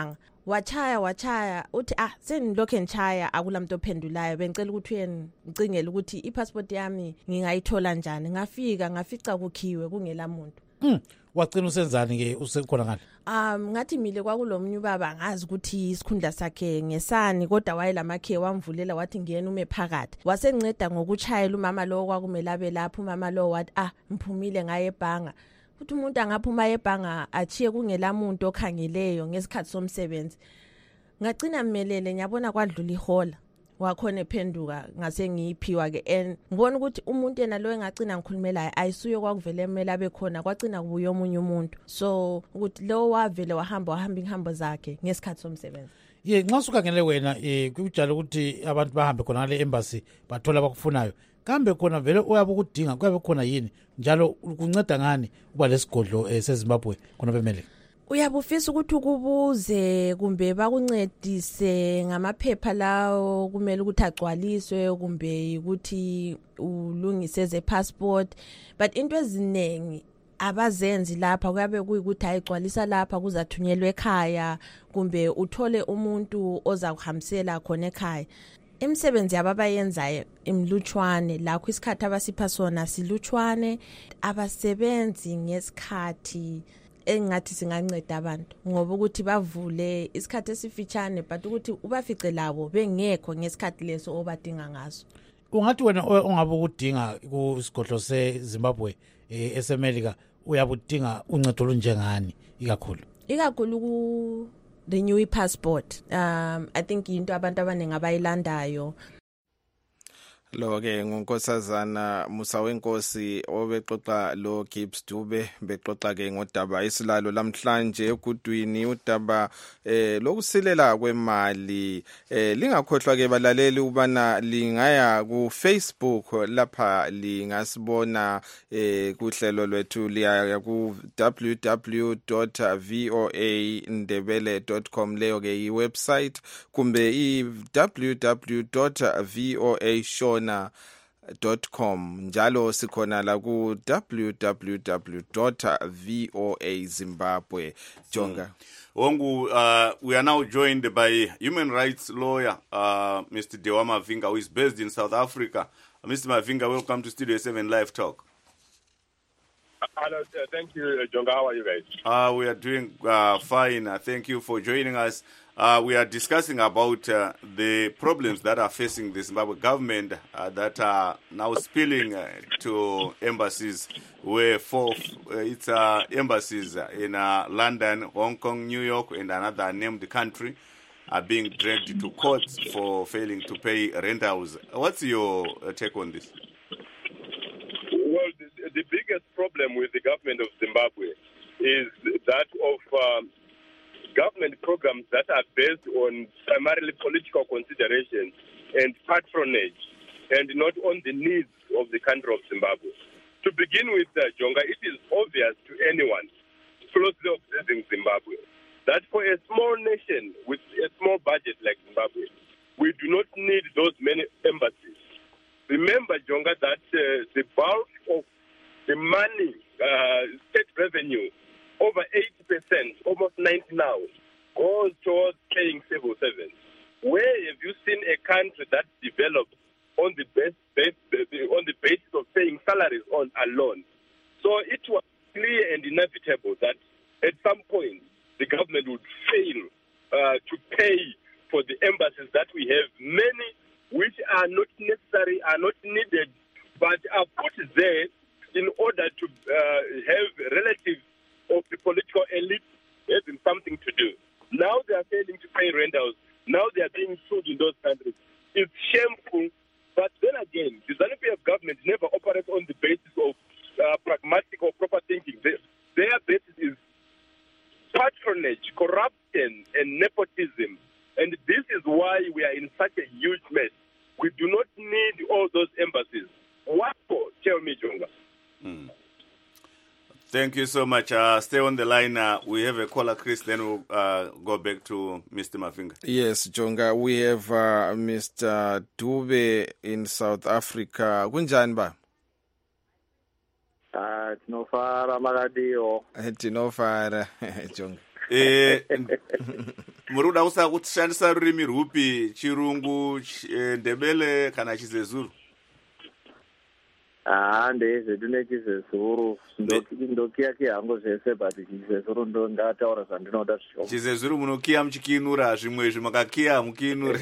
Speaker 6: wachaya wachaya uthi ah senilokho enchaya akulamuntu ophendulayo bengicela ukuthi uyeni ngicingele ukuthi ipassport yami ngingayithola njani ngafika ngafica kukhiwe kungela muntu
Speaker 7: mm wagcina usenzani ke usekhona ngani
Speaker 6: um ngathi mile kwakulomnye ubaba ngazi ukuthi isikhundla sakhe ngesani kodwa wayelamakhe wamvulela wathi ngiyena ume phakathi wasenceda ngokuchayela umama lo kwakumele abe lapho umama lo wathi ah mphumile ngaye ebhanga futhi umuntu angaphuma ebhanga achiye kungela muntu okhangeleyo ngesikhathi somsebenzi ngagcina mmelele ngiyabona kwadlula ihola wakhona ephenduka ngase ngiyiphiwa ke and ngibona ukuthi umuntu yena lo engagcina ngikhulumela ayisuye kwakuvele emela abe khona kwagcina kubuye omunye umuntu so ukuthi lo wavele wahamba wahamba inhambo zakhe ngesikhathi somsebenzi
Speaker 7: ye nxa usukhangele wena eh kujalo ukuthi abantu bahambe khona ngale embassy bathola abakufunayo kambe khona vele uyabe ukudinga kuyabe khona yini njalo kunceda ngani kuba lesigodlo seZimbabwe khona bemele
Speaker 6: uyabufisa ukuthi ukubuze kumbe bakuncedise ngamaphepha lawo kumele ukuthi agcwaliswe kumbe ukuthi ulungise ze passport but into ezinengi abazenzi lapha kuyabe kuyikuthi ayigcwalisa lapha kuzathunyelwe ekhaya kumbe uthole umuntu oza kuhambisela khona ekhaya imisebenzi yababayenzayo imlutshwane lakho isikhathi abasipha sona silutshwane abasebenzi ngesikhathi engathi singanceda abantu ngoba ukuthi bavule isikhathi esifitshane but ukuthi ubafice labo bengekho ngesikhathi leso obadinga ngaso
Speaker 7: ungathi wena ongabe ukudinga kusigodlo seZimbabwe eSamelika uyabudinga uncedo olunjengani ikakhulu
Speaker 6: ikakhulu ku renew passport um I think into abantu abaningi abayilandayo
Speaker 1: lo ke ngonkosazana Musa wenkosi obexoxa lo Gibbs Dube bexoxa ke ngodaba isilalo lamhlanje egudwini udaba eh lokusilela kwemali eh lingakhohlwa ke balaleli ubana lingaya ku Facebook lapha lingasibona eh kuhlelo lwethu liya ku w w w dot voa ndebele dot com leyo ke i website kumbe i w w w dot voa show dot com njalo sikhona la ku w w w dot voa zimbabwe jonga
Speaker 2: Ongu, uh, we are now joined by human rights lawyer uh, Mister Dewa Mavinga, who is based in South Africa. uh, Mister Mavinga, welcome to Studio seven Live Talk.
Speaker 8: Hello, uh, thank you, Jonga. How are you guys?
Speaker 2: Uh, we are doing uh, fine. Uh, thank you for joining us. Uh, we are discussing about uh, the problems that are facing the Zimbabwe government uh, that are now spilling uh, to embassies, where four, uh, it's uh, embassies in uh, London, Hong Kong, New York, and another named country are being dragged to courts for failing to pay rentals. What's your uh, take on this?
Speaker 8: Well, the, the biggest problem with the government of Zimbabwe is that of um, government programs that are based on primarily political considerations and patronage, and not on the needs of the country of Zimbabwe. To begin with, uh, Jonga, it is obvious to anyone closely observing Zimbabwe that for a small nation with a small budget like Zimbabwe, we do not need those many embassies. Remember, Jonga, that uh, the bulk of the money, uh, state revenue, over eighty percent, almost ninety now, goes towards paying civil servants. Where have you seen a country that developed on the base, base, on the basis of paying salaries on alone? So it was clear and inevitable that at some point the government would fail uh, to pay for the embassies that we have, many which are not necessary, are not needed, but are put there in order to uh, have relatives of the political elite having something to do. Now they are failing to pay rentals. Now they are being sued in those countries. It's shameful. But then again, the ZANU-P F government never operates on the basis of uh, pragmatic or proper thinking. Their, their basis is patronage, corruption, and nepotism. And this is why we are in such a huge mess. We do not need all those embassies. What for? Tell me, Jonga.
Speaker 2: Hmm. Thank you so much. Uh, stay on the line. Uh, we have a caller, Chris, then we'll uh, go back to Mister Mavinga.
Speaker 1: Yes, Jonga, we have uh, Mister Dube in South Africa. Kunjani ba?
Speaker 3: Ah, tinofara makadio.
Speaker 1: Tinofara, Jonga.
Speaker 2: eh muri kuda kusa kushandisa rurimi rwupi, chirungu, ndebele kana chizezuru?
Speaker 3: Ah, ndezve tine chizezuru, ndokiya hangu zvese, but chizezuru ndo ndataura zvandinoda zvishoma.
Speaker 2: Chizezuru munokiya muchikinura, zvimwe zvimakakiya mukinure.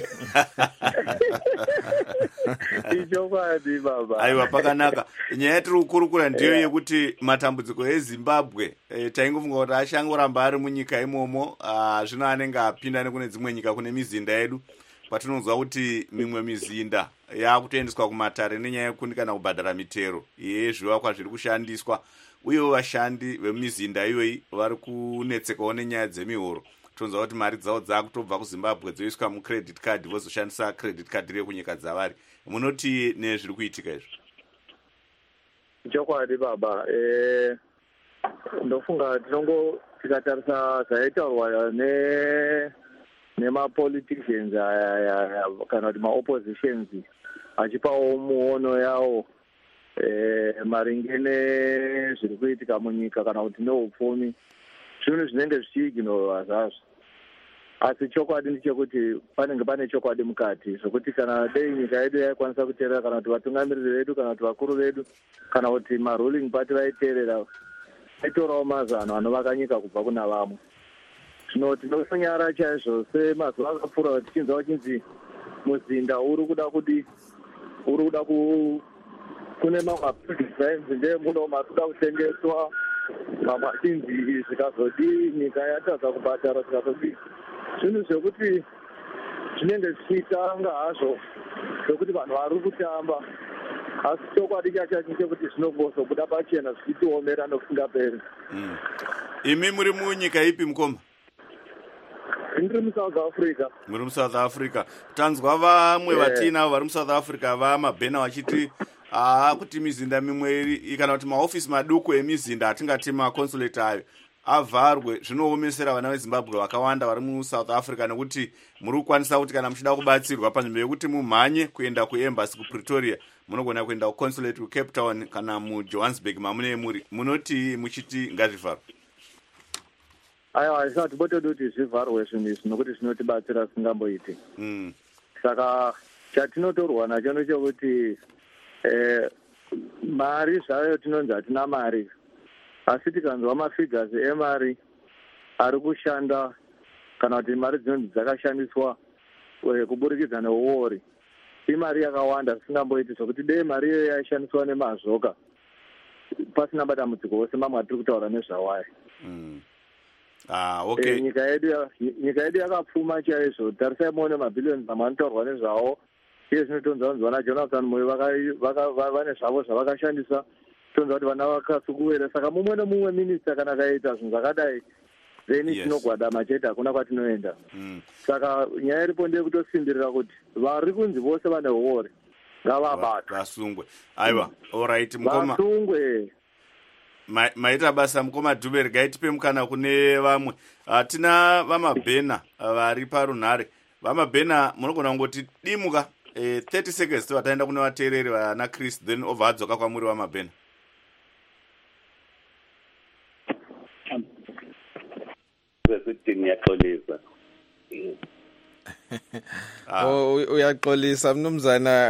Speaker 3: Ichokwadi baba.
Speaker 2: Aiwa, pakanaka. Nyaya yatiri kukurukura ndiyo yekuti matambudziko eZimbabwe e, taingofunga kuti achangoramba ari munyika imomo, zvino anenge apinda nekune dzimwe nyika kune mizinda yedu, patinonzwa kuti mimwe mizinda yakutoendeswa kumatare nenyaya yekuti kana kubhadhara mitero yezvivakwa zviri kushandiswa, uyewo vashandi vemizinda iyoyi vari kunetsekawo nenyaya dzemihoro. Tonzwa kuti mari dzavo dzakutobva kuZimbabwe dzoiswa mucredit card, vozoshandisa credit card reyo kunyika dzavari. Munoti nezviri kuitika izvo?
Speaker 3: Chokwadi baba, eh ndofunga tinongo tikatarisa zvaitaurwa ne nemapoliticians kana kuti maoppositions achipawo muono yawo eh maringe nezviri kuitika munyika kana kuti neupfumi, zvinhu zvinenge zvichiignorwa zvazvo. Asi chokwadi ndechekuti panenge pane chokwadi mukati, zvokuti kana dei nyika yedu yaikwanisa kuteerera, kana kuti vatungamiriri vedu, kana kuti vakuru vedu, kana kuti maruling party vaiteerera, vaitorawo mazano anovaka nyika kubva kuna vamwe. Zvino tinofonyara chaizvo semazuva akapfuura tichinzwa uchinzi muzinda uri kuda kudi uri kuda ku kune mamwe designs ndemuno mari kuda kutengeswa, mamwe achinzi zvikazodi nyika yatadza kubhadhara zvikazodi. Zvinhu zvekuti zvinenge zvichitanga hazvo zvekuti vanhu vari kutamba, asi chokwadi chacho chekuti zvinongozobuda pachena zvichitiomera nokusingaperi.
Speaker 2: Imi muri munyika ipi mukoma?
Speaker 3: Ndiri muSouth Africa.
Speaker 2: Muri muSouth Africa. Tanzwa vamwe vatinavo vari muSouth Africa vamabhena vachiti aa kuti mizinda mimwe kana kuti maofisi maduku emizinda atingati maconsulate ayo avharwe, zvinoomesera vana veZimbabwe vakawanda vari muSouth Africa, nekuti muri kukwanisa kuti kana muchida kubatsirwa panzvimbo yekuti mumhanye kuenda kuembassy kuPretoria, munogona kuenda kuconsulate kuCape Town kana muJohannesburg mamune muri. Munoti muchiti ngazvivharwe?
Speaker 3: Aiwa, hazvisati timbotodi kuti zvivharwe zvinhu izvi nokuti zvinotibatsira singamboiti.
Speaker 2: Mm.
Speaker 3: Saka chatinotorwa nacho ndechekuti eh, mari zvayo tinonzi hatina mari, asi tikanzwa mafigures emari ari kushanda kana kuti mari dzinonzi dzakashandiswa kuburikidza neuori, imari yakawanda zvisingamboiti, zvokuti dei mari iyoyo yaishandiswa nemazvoka pasina matambudziko ose mamwe atiri kutaura nezvawayo.
Speaker 2: Mm. Ah, okay.
Speaker 3: E, nyika yedu nyika yedu yakapfuma chaizvo. Tarisai muone mabhilioni amanotaurwa nezvawo, iye zvinotonza kunzi vana Jonathan Moyo vane zvavo zvavakashandisa, tonza kuti vana vakasukuwera. Saka mumwe nemumwe minista kana akaita zvinhu zvakadai, then tinogwadama chete, hakuna kwatinoenda.
Speaker 2: Mm.
Speaker 3: Saka nyaya iripo ndeyekutosimbirira kuti vari kunzi vose vane huori ngavabatwe,
Speaker 2: vasungwe. Aiwa, alright mukoma.
Speaker 3: Vasungwe.
Speaker 2: Ma, maita basa mukoma Dube, regai tipe mukana kune vamwe. Uh, tina vamabhena vari uh, parunhare. Vamabhena munogona kungoti dimuka eh, thirty seconds vataenda kune vateereri vana Chris, then obva adzoka kwamuri vamabhena.
Speaker 1: Uyaxolisa mnumzana,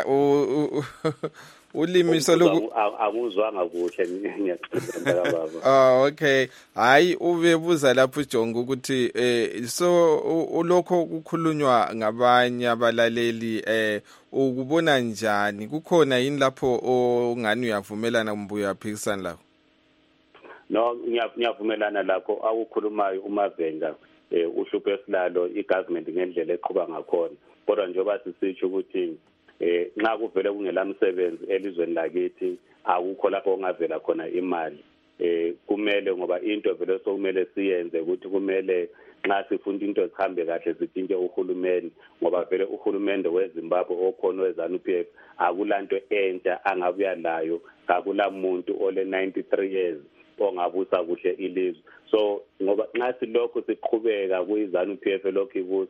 Speaker 1: ulimiso loku
Speaker 4: akuzwanga kuhle ngiyacela baba.
Speaker 1: Ah, okay. Hayi ubebuza lapho uJonga ukuthi eh so ulokho kukhulunywa ngabanye abalaleli eh ukubona njani, kukhona yini lapho ongani uyavumelana kumbe uyaphikisana lapho?
Speaker 4: No, ngiyavumelana lakho awukhulumayo uMavenga, eh uhlupho esilalo igovernment ngendlela eqhuba ngakhona, kodwa njengoba sisitsho ukuthi eh nxa kuvele kungelamsebenzi elizweni lakithi akukho lapho ongavela khona imali. Eh kumele ngoba into vele sokumele siyenze ukuthi kumele nxa sifunda into zihambe kahle sithinje uhulumeni, ngoba vele uhulumende weZimbabwe okhona weZANU P F akulanto entsha angabuya layo, akula muntu ole ninety-three years ongabusa kuhle ilizwe. So ngoba nxa silokho siqhubeka kuyiZANU P F lokho ibusa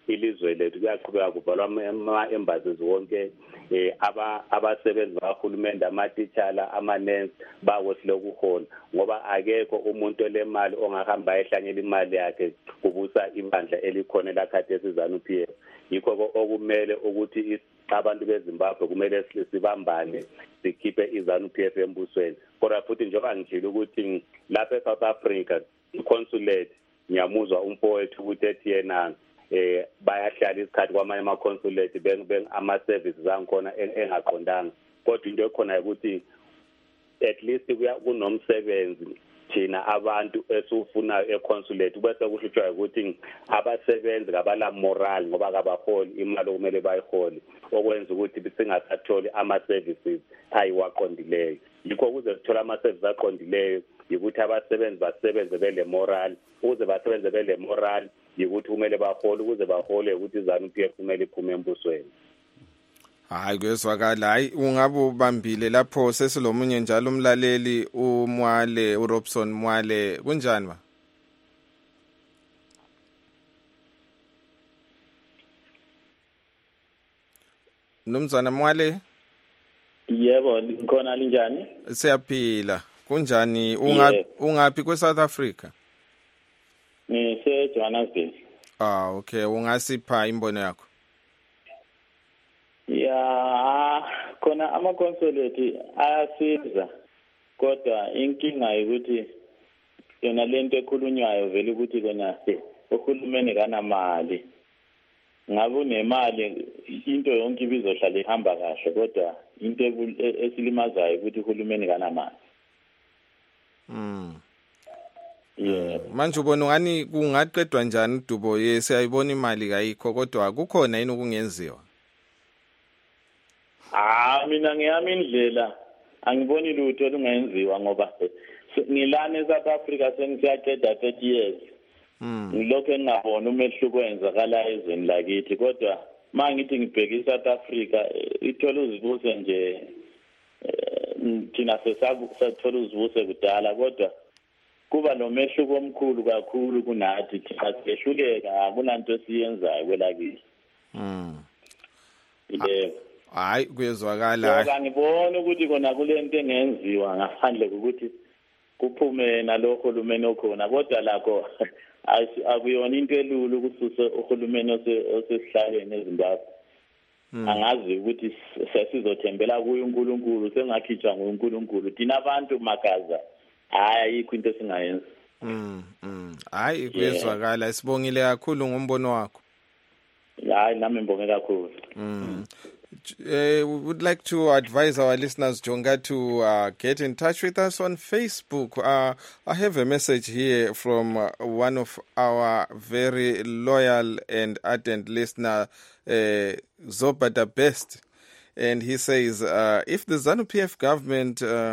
Speaker 4: ilizwe lethu kuyaqhubeka kuvalwa ama-embassies wonke eh aba abasebenzi bahulumende amatitshala amanensi bawo siloku khona ngoba akekho umuntu olemali ongahamba ehlanyela imali yakhe kubusa ibandla elikhona lakhathi sizanu P F yikho okumele ukuthi abantu beZimbabwe kumele sibambane sikhiphe izanu P F embusweni kodwa futhi njengoba ngijilo ukuthi lapha eSouth Africa iconsulate ngiyamuzwa umfowethu ukuthi ethi yena eh bayahlala isikhathi kwamanye ama consulate beng ama services angikhona engaqondanga kodwa into ekhona ukuthi at least kuya kunomsebenzi thina abantu esifunayo econsulate bese kuhlutshwa ukuthi abasebenzi kabala moral ngoba kabaholi imali okumele bayiholi okwenza ukuthi singasatholi ama services ayiwaqondileyo yikho kuze sithola ama services aqondileyo ukuthi abasebenzi basebenze bele moral ukuze basebenze bele moral yikuthi kumele bahole ukuze bahole ukuthi izanu P F kumele iphume embusweni.
Speaker 1: Hayi kwezwakala hayi ungabe ubambile lapho sesilomunye njalo umlaleli uMwale uRobson Mwale kunjani ba? Nomzana Mwale?
Speaker 9: Yebo ngikhona linjani?
Speaker 1: Siyaphila. Kunjani ungapi ungapi kweSouth Africa?
Speaker 9: Ngise Johannesburg.
Speaker 1: Ah okay ungasipha imbono yakho.
Speaker 9: Ya khona ama consulate ayasiza kodwa inkinga ukuthi yona lento ekhulunywayo vele ukuthi kona uhulumeni kanamali ngabe unemali into yonke ibizohlala ihamba kahle kodwa into esilimazayo ukuthi uhulumeni kanamali.
Speaker 1: Mm.
Speaker 9: Yeah.
Speaker 1: Manje ubona ngani kungaqedwa njani udubo yesiyayibona imali kayikho kodwa kukhona yini okungenziwa?
Speaker 9: Ah mina ngiyami indlela angiboni lutho olungenziwa ngoba ngilana eSouth Africa sengisiyaqeda thirty years.
Speaker 1: Mm.
Speaker 9: Ngilokho engabona umehluko wenzakala ezweni lakithi kodwa mangithi ngibheka eSouth Africa ithola uzibuse nje thina sesathola uzibuse kudala kodwa kuba nomehluko omkhulu kakhulu kunathi thina sihluleka akunanto esiyenzayo kwelakithi.
Speaker 1: Mm.
Speaker 9: Yebo.
Speaker 1: Hayi kuyezwakala.
Speaker 9: Ngoba ngibona ukuthi kona kulento engenziwa ngaphandle kokuthi kuphume nalokho uhulumeni okhona kodwa lakho akuyona into elulu ukususa uhulumeni osesihlaleni eZimbabwe. Angazi ukuthi sesizothembela kuye uNkulunkulu sengakhitshwa nguNkulunkulu thina abantu makaza hayi into esingayenza.
Speaker 1: Mm mm hayi kuyezwakala sibongile kakhulu ngombono wakho.
Speaker 9: Hayi nami ngibonge kakhulu.
Speaker 1: Mm. Uh, we would like to advise our listeners, Jonga, to uh, get in touch with us on Facebook. Uh, I have a message here from uh, one of our very loyal and ardent listener, uh, Zoba the Best. And he says, uh, if the ZANU P F government uh,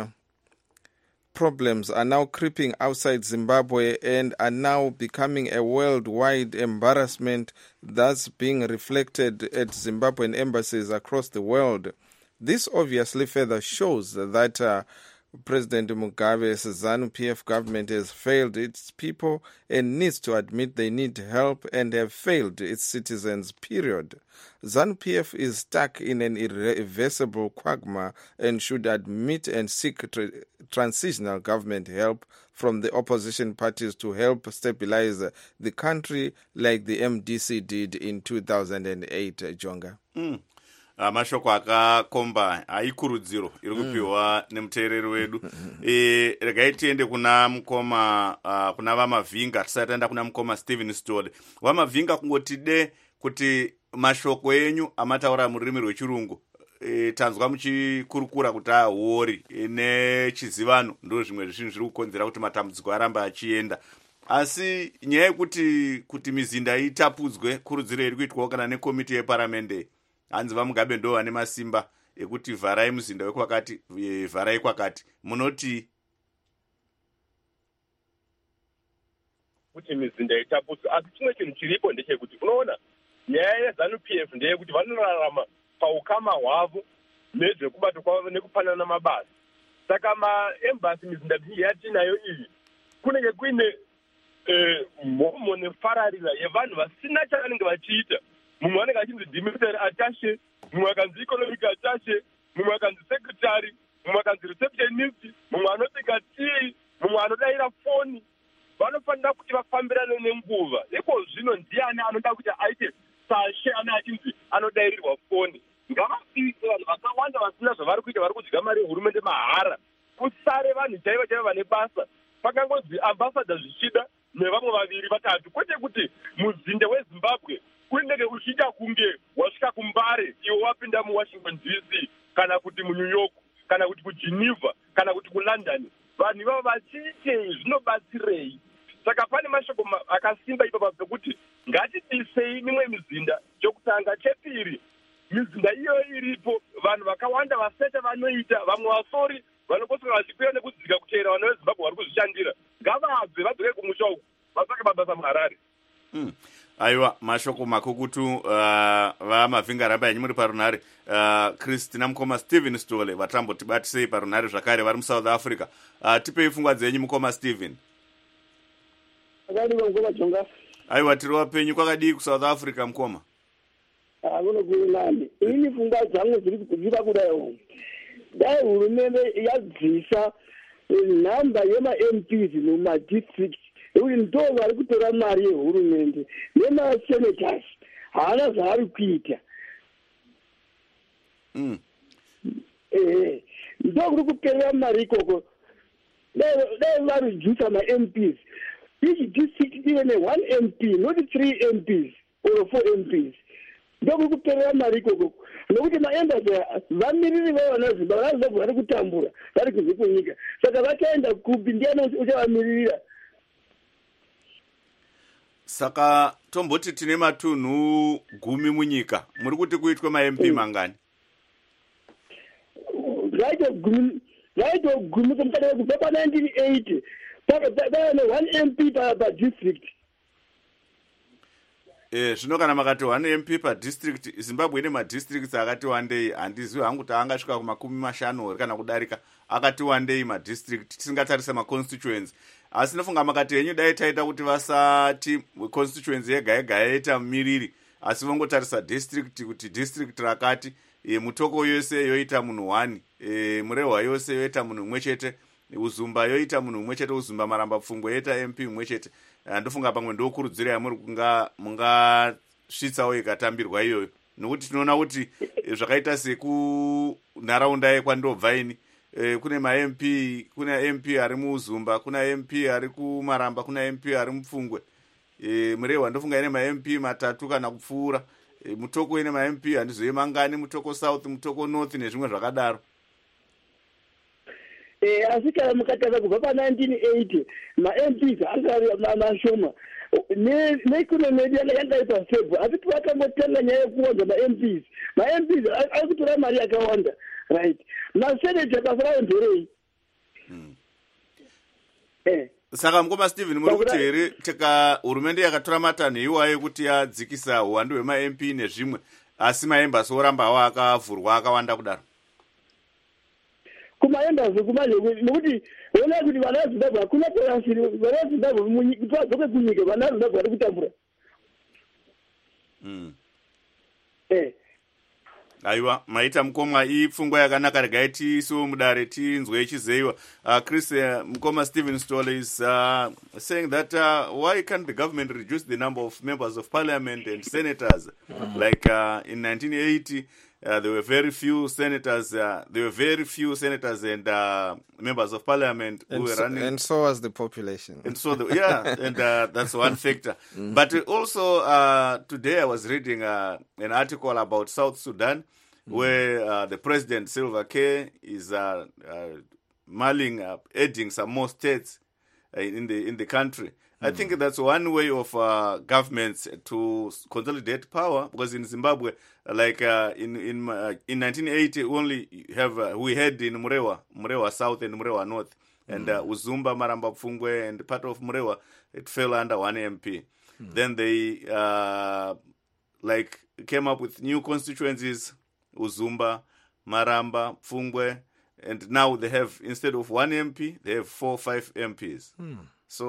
Speaker 1: problems are now creeping outside Zimbabwe and are now becoming a worldwide embarrassment that's being reflected at Zimbabwean embassies across the world. This obviously further shows that uh, President Mugabe's ZANU P F government has failed its people and needs to admit they need help and have failed its citizens, period. ZANU P F is stuck in an irreversible quagmire and should admit and seek tra- transitional government help from the opposition parties to help stabilize the country like the M D C did in two thousand eight, Jonga.
Speaker 2: Mm. Amashoko akakomba haikurudziro iri kupiwa nemuteereri wedu. E regai tiende kuna mukoma uh, kuna vamavhinga tisataenda kuna mukoma Stephen Stole. Vamavhinga kungotide kuti mashoko enyu amataura mururimi rwechirungu e, tanzwa muchikurukura kuti ahori e, nechizivano ndo zvimwe zvinhu zviri kukonzera kuti matambudziko aramba achienda. Asi nyaya yekuti kuti mizinda itapudzwe kurudziro iri kuitwawo kana nekomiti yeparamende hanzi vaMugabe ndo vane masimba ekuti vharai muzinda wekwakati vharai kwakati munoti
Speaker 8: kuti mizinda itapudzwe. Asi chimwe chinhu chiripo ndechekuti unoona nyaya yeZANU P F ndeyekuti vanorarama paukama hwavo nezvekubata kwavo nekupanana mabasa. Saka maembasi mizinda mizhinji yatinayo iyi kunenge kuine mhomo nefararira yevanhu vasina chavanenge vachiita mumwe anenge achinzi dimitary atashe, mumwe akanzi economic atashe, mumwe akanzi secretary, mumwe akanzi receptionist, mumwe anobika tii, mumwe anodayira foni. Vanofanira kuti vafambirane nenguva. Iko zvino ndiani anoda kuti aite sashe ane achinzi anodayirirwa foni. Ngavafise vanhu vakawanda vasina zvavari kuita, vari kudya mari yehurumende mahara. Kusare vanhu chaivo chaivo vane basa. Pakangonzi ambassador zvichida nevamwe vaviri vatatu, kwete kuti muzinda weZimbabwe unenge uchiita kunge wasvika kuMbare iwe wapinda muWashington D C kana kuti muNew York kana kuti kuGeneva kana kuti kuLondon. Vanhu ivavo vachiitei, zvinobatsirei? Saka pane mashoko akasimba ipapo pekuti ngatidisei mimwe mizinda. Chokutanga, chepiri, mizinda iyoyo iripo, vanhu vakawanda vaseta vanoita, vamwe vasori vanokosora vachikwira nekudzika kuteera vana veZimbabwe vari kuzvishandira. Ngavabve vadzoke kumusha uku vatsvake mabasa muHarare.
Speaker 2: Mm. Aiwa, mashoko makukutu uh, vamavhinga ramba yenyu muri parunhare. uh, Christina Mukoma Stephen Stole vatambotibatisei parunhare zvakare vari muSouth Africa. uh, tipei pfungwa dzenyu Mukoma Stephen.
Speaker 5: Akadiwa Mukoma Jonga.
Speaker 2: Aiwa, tiri wapenyu kwakadii kuSouth Africa Mukoma?
Speaker 5: Ah, kuno kuinani. Ini pfungwa dzangu dziri kudziva kudayo. Dai hurumende yabvisa nhamba yema-M Ps mumadistrict, ekuti ndo vari kutora mari yehurumende, nemasenators haana zvaari kuita.
Speaker 2: Mm.
Speaker 5: Eh, ndo kuri kuperera mari ikoko. Dai vari kujusa ma-M Ps, each district ive ne-one M P, not three M Ps or four M Ps. Ndo kuri kuperera mari ikoko. Nokuti maembassy vamiriri vevana Zimbabwe vanaZimbabwe vari kutambura vari kunze kwenyika, saka vachaenda kupi? Ndiani uchavamiririra?
Speaker 2: Saka tomboti tine matunhu gumi munyika, muri kuti kuitwe ma-M P mangani?
Speaker 5: Zvaito gumi, zvaito gumi kumukadai kubva pa-nineteen eighty pava ne-one M P padistrict.
Speaker 2: Eh, zvino kana makati one M P padistrict, Zimbabwe ine madistricts akati wandei, handizivi hangu kuti angasvika kumakumi mashanu kana kudarika. Akati wandei madistrict, tisingatarisa maconstituents. Asi ndinofunga makati yenyu dai taita kuti vasati constituency yega yega yaita mumiriri, asi vongotarisa district kuti district rakati, e, Mutoko yose yoita munhu one, e, Murehwa yose yoita munhu mumwe chete, Uzumba yoita munhu mumwe chete, Uzumba Maramba Pfungwe yoita M P mumwe chete. Ndofunga pamwe ndokurudzira yamuri kunga mungasvitsawo ikatambirwa iyoyo, nokuti tinoona kuti zvakaita sekunharaunda yekwandobva ini, e, kune ma-M P, kuna M P ari muZumba, kuna M P ari kuMaramba, kuna M P ari muPfungwe. E, Murehwa ndofunga ine ma-M P matatu kana kupfuura. E, Mutoko ine ma-M P handizoye mangani, Mutoko South, Mutoko North nezvimwe zvakadaro.
Speaker 5: Eh, asi kana mukatanga kubva pa-nineteen eighty ma-M Ps anga ari mashoma, neikonomi yedu yanga iri pastable, asi vakangotanga nyaya yekuwanza ma-M Ps. Ma-M Ps ari kutora mari yakawanda, right? Masenata basa ravo nderei?
Speaker 2: Eh. Saka Mukoma Stephen, muri kuti here teka hurumende yakatora matanho iwayo ekuti yadzikisa uwandu hwema-M P nezvimwe, asi maembassy orambawo akavhurwa akawanda kudaro?
Speaker 5: Kumaembassy kumanje nokuti ona kuti vana veZimbabwe hakuna perasiri, vana veZimbabwe vadzoke kunyika, vana veZimbabwe vari kutambura.
Speaker 2: Mm.
Speaker 5: Eh.
Speaker 2: Aiwa, maita Mukoma, ipfungwa yakanaka, regai tiisiwo mudare tinzwe ichizeiwa. Uh, Chris, uh, Mukoma Stephen Stole is uh, saying that uh, why can't the government reduce the number of members of parliament and senators? Mm-hmm. Like uh, in nineteen eighty, uh, there were very few senators, uh, there were very few senators and uh, members of parliament who
Speaker 1: and
Speaker 2: were
Speaker 1: so,
Speaker 2: running.
Speaker 1: And so was the population.
Speaker 2: And so, the, yeah, and uh, that's one factor. Mm-hmm. But also, uh, today I was reading uh, an article about South Sudan, mm-hmm. where uh, the president, Salva Kiir, is uh, uh, mulling, uh, adding some more states uh, in the in the country. I think that's one way of uh, governments to consolidate power, because in Zimbabwe, like uh, in in uh, in nineteen eighty, we only have uh, we had in Murehwa, Murehwa South and Murehwa North, and uh, Uzumba, Maramba Pfungwe, and part of Murehwa, it fell under one M P. Mm. Then they uh, like came up with new constituencies, Uzumba, Maramba, Pfungwe, and now they have, instead of one M P, they have four, five M Ps. Mm. So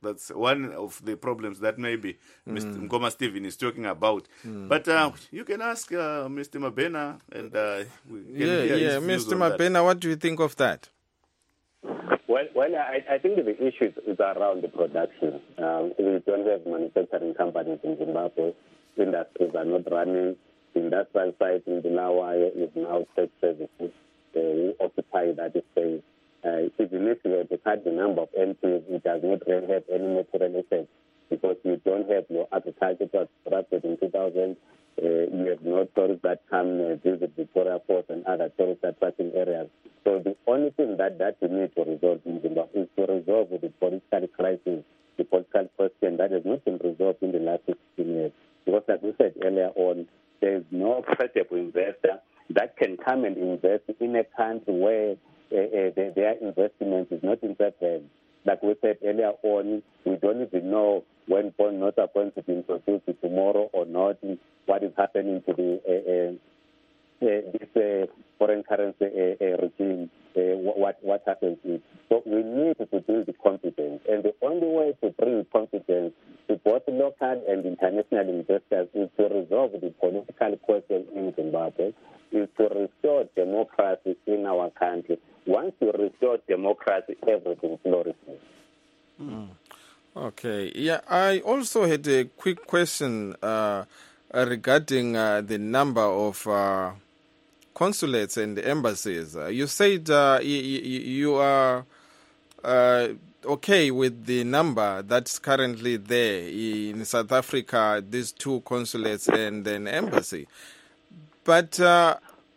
Speaker 2: That's one of the problems that maybe mm. Mister Ngoma Stephen is talking about.
Speaker 1: Mm.
Speaker 2: But uh, you can ask uh, Mister Mabena, and uh, we can
Speaker 1: yeah,
Speaker 2: hear
Speaker 1: yeah,
Speaker 2: his views
Speaker 1: Mister
Speaker 2: on
Speaker 1: Mabena,
Speaker 2: that.
Speaker 1: what do you think of that?
Speaker 4: Well, well, I, I think the issue is around the production. Um, we don't have manufacturing companies in Zimbabwe. Industries are not running. The industrial site in Bulawayo is now tech services. They occupy that space. Uh, even if you have to cut the number of M Ps, it does not really have any material effect because you don't have your agriculture that was constructed in two thousand. Uh, you have no tourists that come uh, visit Victoria Falls and other tourist attracting areas. So the only thing that, that we need to resolve in Zimbabwe is to resolve the political crisis, the political question that has not been resolved in the last sixteen years. Because like we said earlier on, there is no credible investor that can come and invest in a country where uh, uh, their, their investment is not in safe hands. Like we said earlier on, we don't even know when bond notes are going to be introduced tomorrow or not, what is happening to the uh, uh, uh, this uh, foreign currency uh, uh, regime, uh, what what happens is. So we need to build the confidence, and the only way to bring confidence to both local and international investors is to resolve the political question in Zimbabwe, is to restore democracy in our country. Once you restore democracy, everything flourishes.
Speaker 1: Mm. Okay. Yeah, I also had a quick question uh, regarding uh, the number of uh, consulates and embassies. Uh, you said uh, y- y- you are uh, okay with the number that's currently there in South Africa, these two consulates and an embassy. But uh,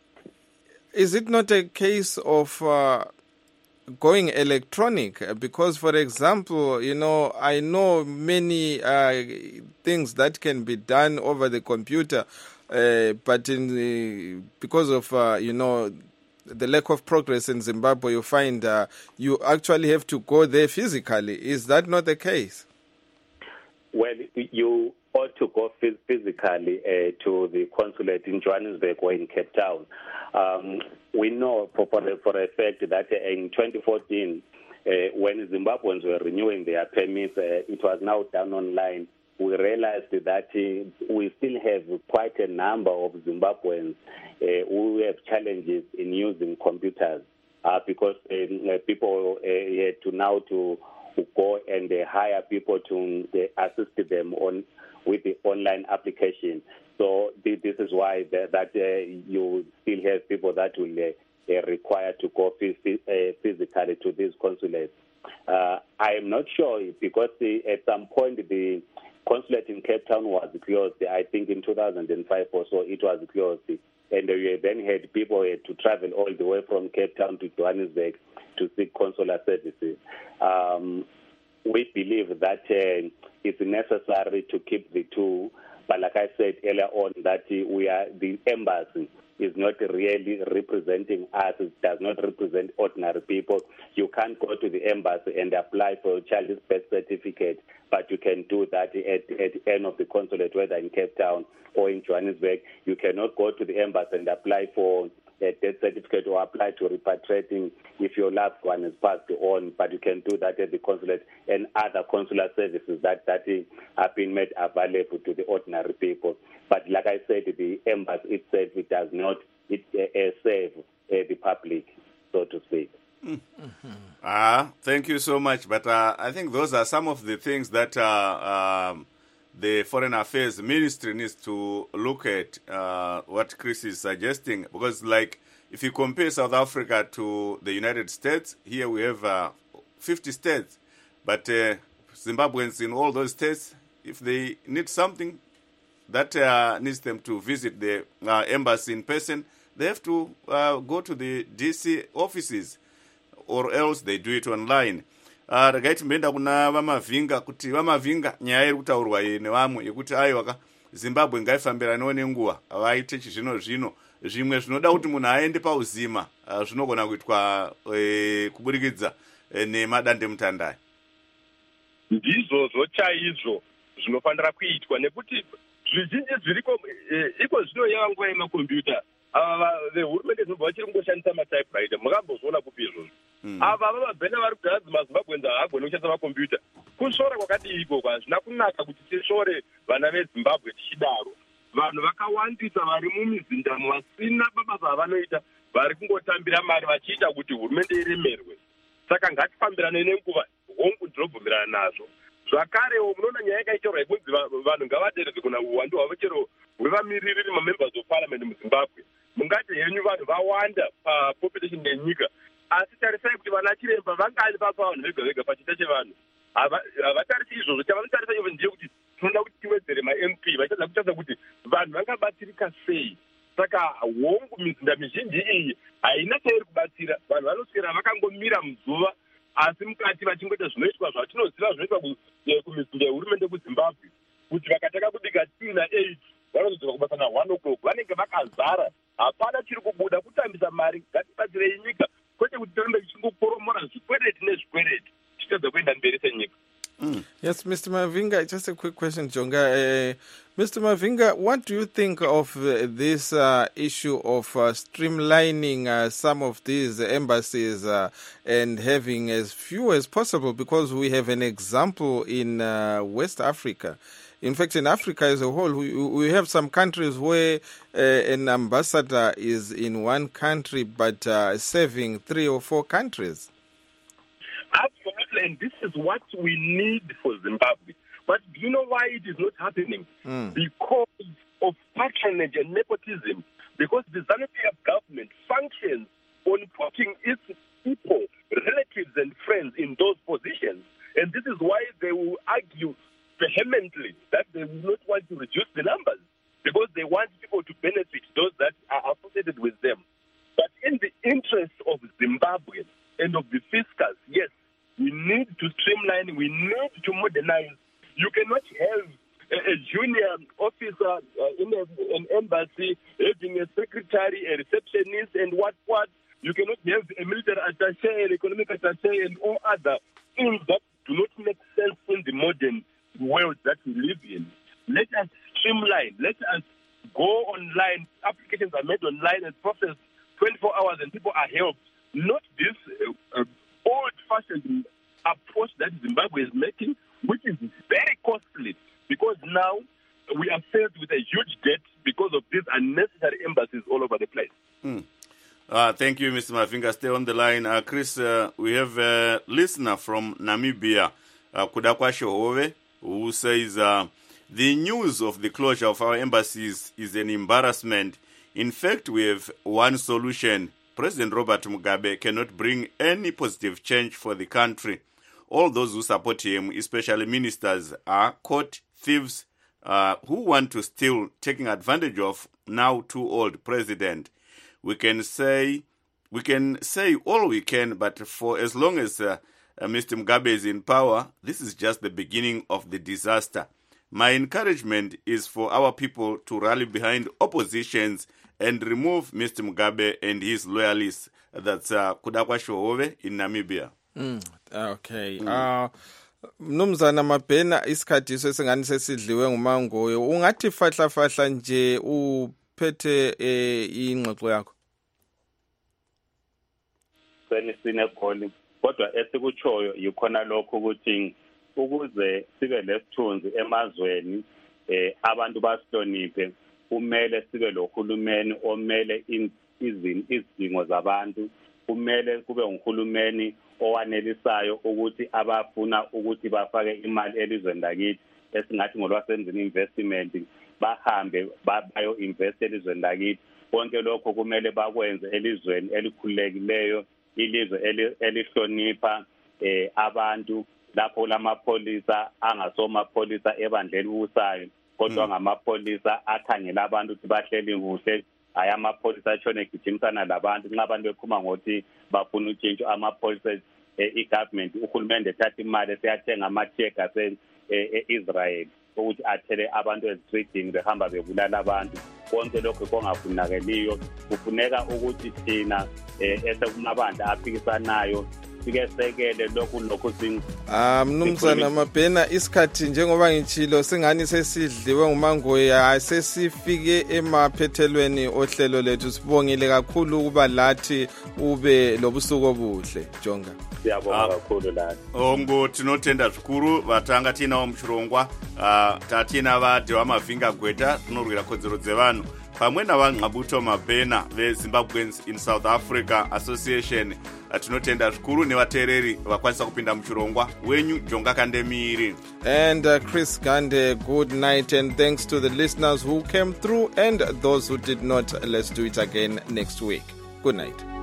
Speaker 1: is it not a case of uh, going electronic? Because, for example, you know, I know many uh, things that can be done over the computer, uh, but in the, because of, uh, you know, the lack of progress in Zimbabwe, you find uh, you actually have to go there physically. Is that not the case?
Speaker 4: Well, you ought to go physically uh, to the consulate in Johannesburg or in Cape Town. Um, we know for, for, a, for a fact that in twenty fourteen, uh, when Zimbabweans were renewing their permits, uh, it was now done online. We realized that uh, we still have quite a number of Zimbabweans uh, who have challenges in using computers uh, because uh, people uh, had to now to go and uh, hire people to uh, assist them on with the online application. So this is why the, that uh, you still have people that will uh, uh, require to go phys- uh, physically to these consulates. Uh, I am not sure because the, at some point the consulate in Cape Town was closed. I think in two thousand five or so it was closed. And we then had people had to travel all the way from Cape Town to Johannesburg to seek consular services. Um, we believe that uh, it's necessary to keep the two. But like I said earlier on, that we are the embassy is not really representing us. It does not represent ordinary people. You can't go to the embassy and apply for a child's birth certificate, but you can do that at, at the end of the consulate, whether in Cape Town or in Johannesburg. You cannot go to the embassy and apply for a death certificate or apply to repatriating if your loved one has passed on, but you can do that at the consulate and other consular services that, that have been made available to the ordinary people. But like I said, the embassy itself, it does not it, uh, save uh, the public, so to speak.
Speaker 2: Mm-hmm. Ah, thank you so much. But uh, I think those are some of the things that uh, um, the Foreign Affairs Ministry needs to look at, uh, what Chris is suggesting. Because, like, if you compare South Africa to the United States, here we have uh, fifty states. But uh, Zimbabweans in all those states, if they need something that uh, needs them to visit the uh, embassy in person, they have to uh, go to the D C offices, or else they do it online. Uh, rakaiti menda kuna vamavhinga kuti vamavhinga nyaya iri kutaurwa nevamwe yekuti aiwa Zimbabwe ngaifambiranawo nenguva vaite chizvino zvino zvimwe zvinoda kuti munhu aende pauzima uh, zvinogona kuitwa uh, kuburikidza uh, nemadandemutandai.
Speaker 8: Ndizvo chaizvo zvinofanira kuitwa nekuti zvizhinji zviriko iko zvino yava nguva yemakombiyuta. Ava vehurumende zvinobva vachiri kungoshandisa matypewriter, makambozviona kupi izvozvo? Ava vamabhena vari kugara maZimbabweans haagoni kushandisa makombiyuta. kushora kwakadiko kwazvina kunaka kuti tishore vana vezimbabwe tichidaro. Vanhu vakawandisa vari mumizindamo vasina mabasa avanoita, vari kungotambira mari vachiita kuti hurumende iremerwe. Saka ngatifambirane nenguva, hongu ndinobvumirana nazvo. Zvakarewo munoona nyaya yakaitorwa yekunzi vanhu ngavaderedzwe kuna uwandu hwavo chero hwevamiririri mamembers of parliament muzimbabwe. Mungati henyu vanhu vawanda papopulation yenyika, asi tarisai kuti vana chiremba vangani papa vanhu vega vega pachita chevanhu. Havatarisi izvozvo, chavanotarisa ivo ndechekuti tinoda kuti tiwedzere ma-M P, vachiedza kutarisa kuti vanhu vangabatsirika sei. Saka hongu mizinda mizhinji iyi haina chairi kubatsira, vanhu vanoswera vakangomira muzuva, asi mukati vachingoita zvinoitwa zvatinoziva zvinoitwa kumizinda yehurumende kuzimbabwe, kuti vakataka kubika tii na-eight vanozodzoka kubasa na-one o'clock, vanenge vakazara, hapana chiri kubuda, kutambisa mari. Ngatibatsirei nyika, kwete kuti tirambe tichingokoromora zvikwereti nezvikwereti tichitedza kuenda mberi senyika.
Speaker 1: Mm. Yes, Mister Mavinga, just a quick question, Jonga. Uh, Mister Mavinga, what do you think of uh, this uh, issue of uh, streamlining uh, some of these embassies uh, and having as few as possible? Because we have an example in uh, West Africa. In fact, in Africa as a whole, we, we have some countries where uh, an ambassador is in one country but uh, serving three or four countries.
Speaker 8: Absolutely, and this is what we need for Zimbabwe. But do you know why it is not happening?
Speaker 1: Mm.
Speaker 8: Because of patronage and nepotism. Because the ZANU-P F government functions on putting its people, relatives and friends in those positions. And this is why they will argue vehemently that they will not want to reduce the numbers, because they want people to benefit those that are associated with them. But in the interest of Zimbabwe and of the fiscus, yes, we need to streamline, we need to modernize. You cannot have a, a junior officer uh, in a, an embassy having a secretary, a receptionist, and what what. You cannot have a military attaché, an economic attaché, and all other things that do not make sense in the modern world that we live in. Let us streamline. Let us go online. Applications are made online and processed twenty-four hours, and people are helped. Not this uh, uh, old-fashioned approach that Zimbabwe is making, which is very costly, because now we are faced with a huge debt because of these unnecessary embassies all over the place.
Speaker 2: Mm. Uh, thank you, Mister Mavinga. Stay on the line. Uh, Chris, uh, we have a listener from Namibia, uh, Kudakwa Shohove, who says uh, the news of the closure of our embassies is an embarrassment. In fact, we have one solution. President Robert Mugabe cannot bring any positive change for the country. All those who support him, especially ministers, are caught thieves uh, who want to steal, taking advantage of now too old president. We can say we can say all we can, but for as long as uh, uh, Mister Mugabe is in power, this is just the beginning of the disaster. My encouragement is for our people to rally behind oppositions and remove Mister Mugabe and his loyalists. That's uh, Kudakwa Shohove in Namibia.
Speaker 1: Mm. Okay. Mm. Uh, Mnumzana Mabhena, isikhathi sesingani sesidliwe ngumangoyo. Ungathi fahla fahla nje uphethe eh, ingxoxo yakho.
Speaker 9: Senisine kholi. Kodwa esikutshoyo yikhona lokho ukuthi ukuze sibe lesithunzi emazweni eh abantu basihloniphe, kumele sibe lohulumeni omele izidingo zabantu, kumele kube uhulumeni owanelisayo ukuthi abafuna ukuthi bafake imali elizweni lakithi esingathi ngolwasemzini investment bahambe bayo invest elizweni lakithi. Konke lokho kumele bakwenze elizweni elikhululekileyo, ilizwe elihlonipha eh abantu, lapho lamapolisa angasomapolisa ebandleni usayo, kodwa ngamapolisa akhangela abantu ukuthi bahleli kuhle. Aya amapolisa atshone egijimisana labantu nxa abantu bekhuma ngokuthi bafuna utshintsho. Amapolisa i-government, uhulumende ethatha imali esiyathenga ama-checker e-Israel ukuthi athele abantu ezitreetini behamba bebulala abantu. Konke lokho kongafunakeliyo. Kufuneka ukuthi thina esekumabandla aphikisanayo sike sekele lokhu lokhu sing
Speaker 1: Ah mnumzana Mabhena, isikhathi njengoba ngichilo singani sesidliwe ngumangoya, sesifike emaphethelweni ohlelo lethu. Sibongile kakhulu ukuba lathi ube lobusuku obuhle. Jonga.
Speaker 9: Siyabonga kakhulu lathi.
Speaker 2: Ongo tinotenda zvikuru vatanga tinawo muchirongwa, uh, tatina vadhi wamavhinga gweta tinorwira kodzero dzevanhu pamwe navanqabuto Mabhena veZimbabweans in South Africa Association. Uh, tinotenda zvikuru nevateereri vakwanisa kupinda muchirongwa wenyu Jonga Kandemiri
Speaker 1: and uh, Chris Gande. Good night and thanks to the listeners who came through and those who did not. Let's do it again next week. Good night.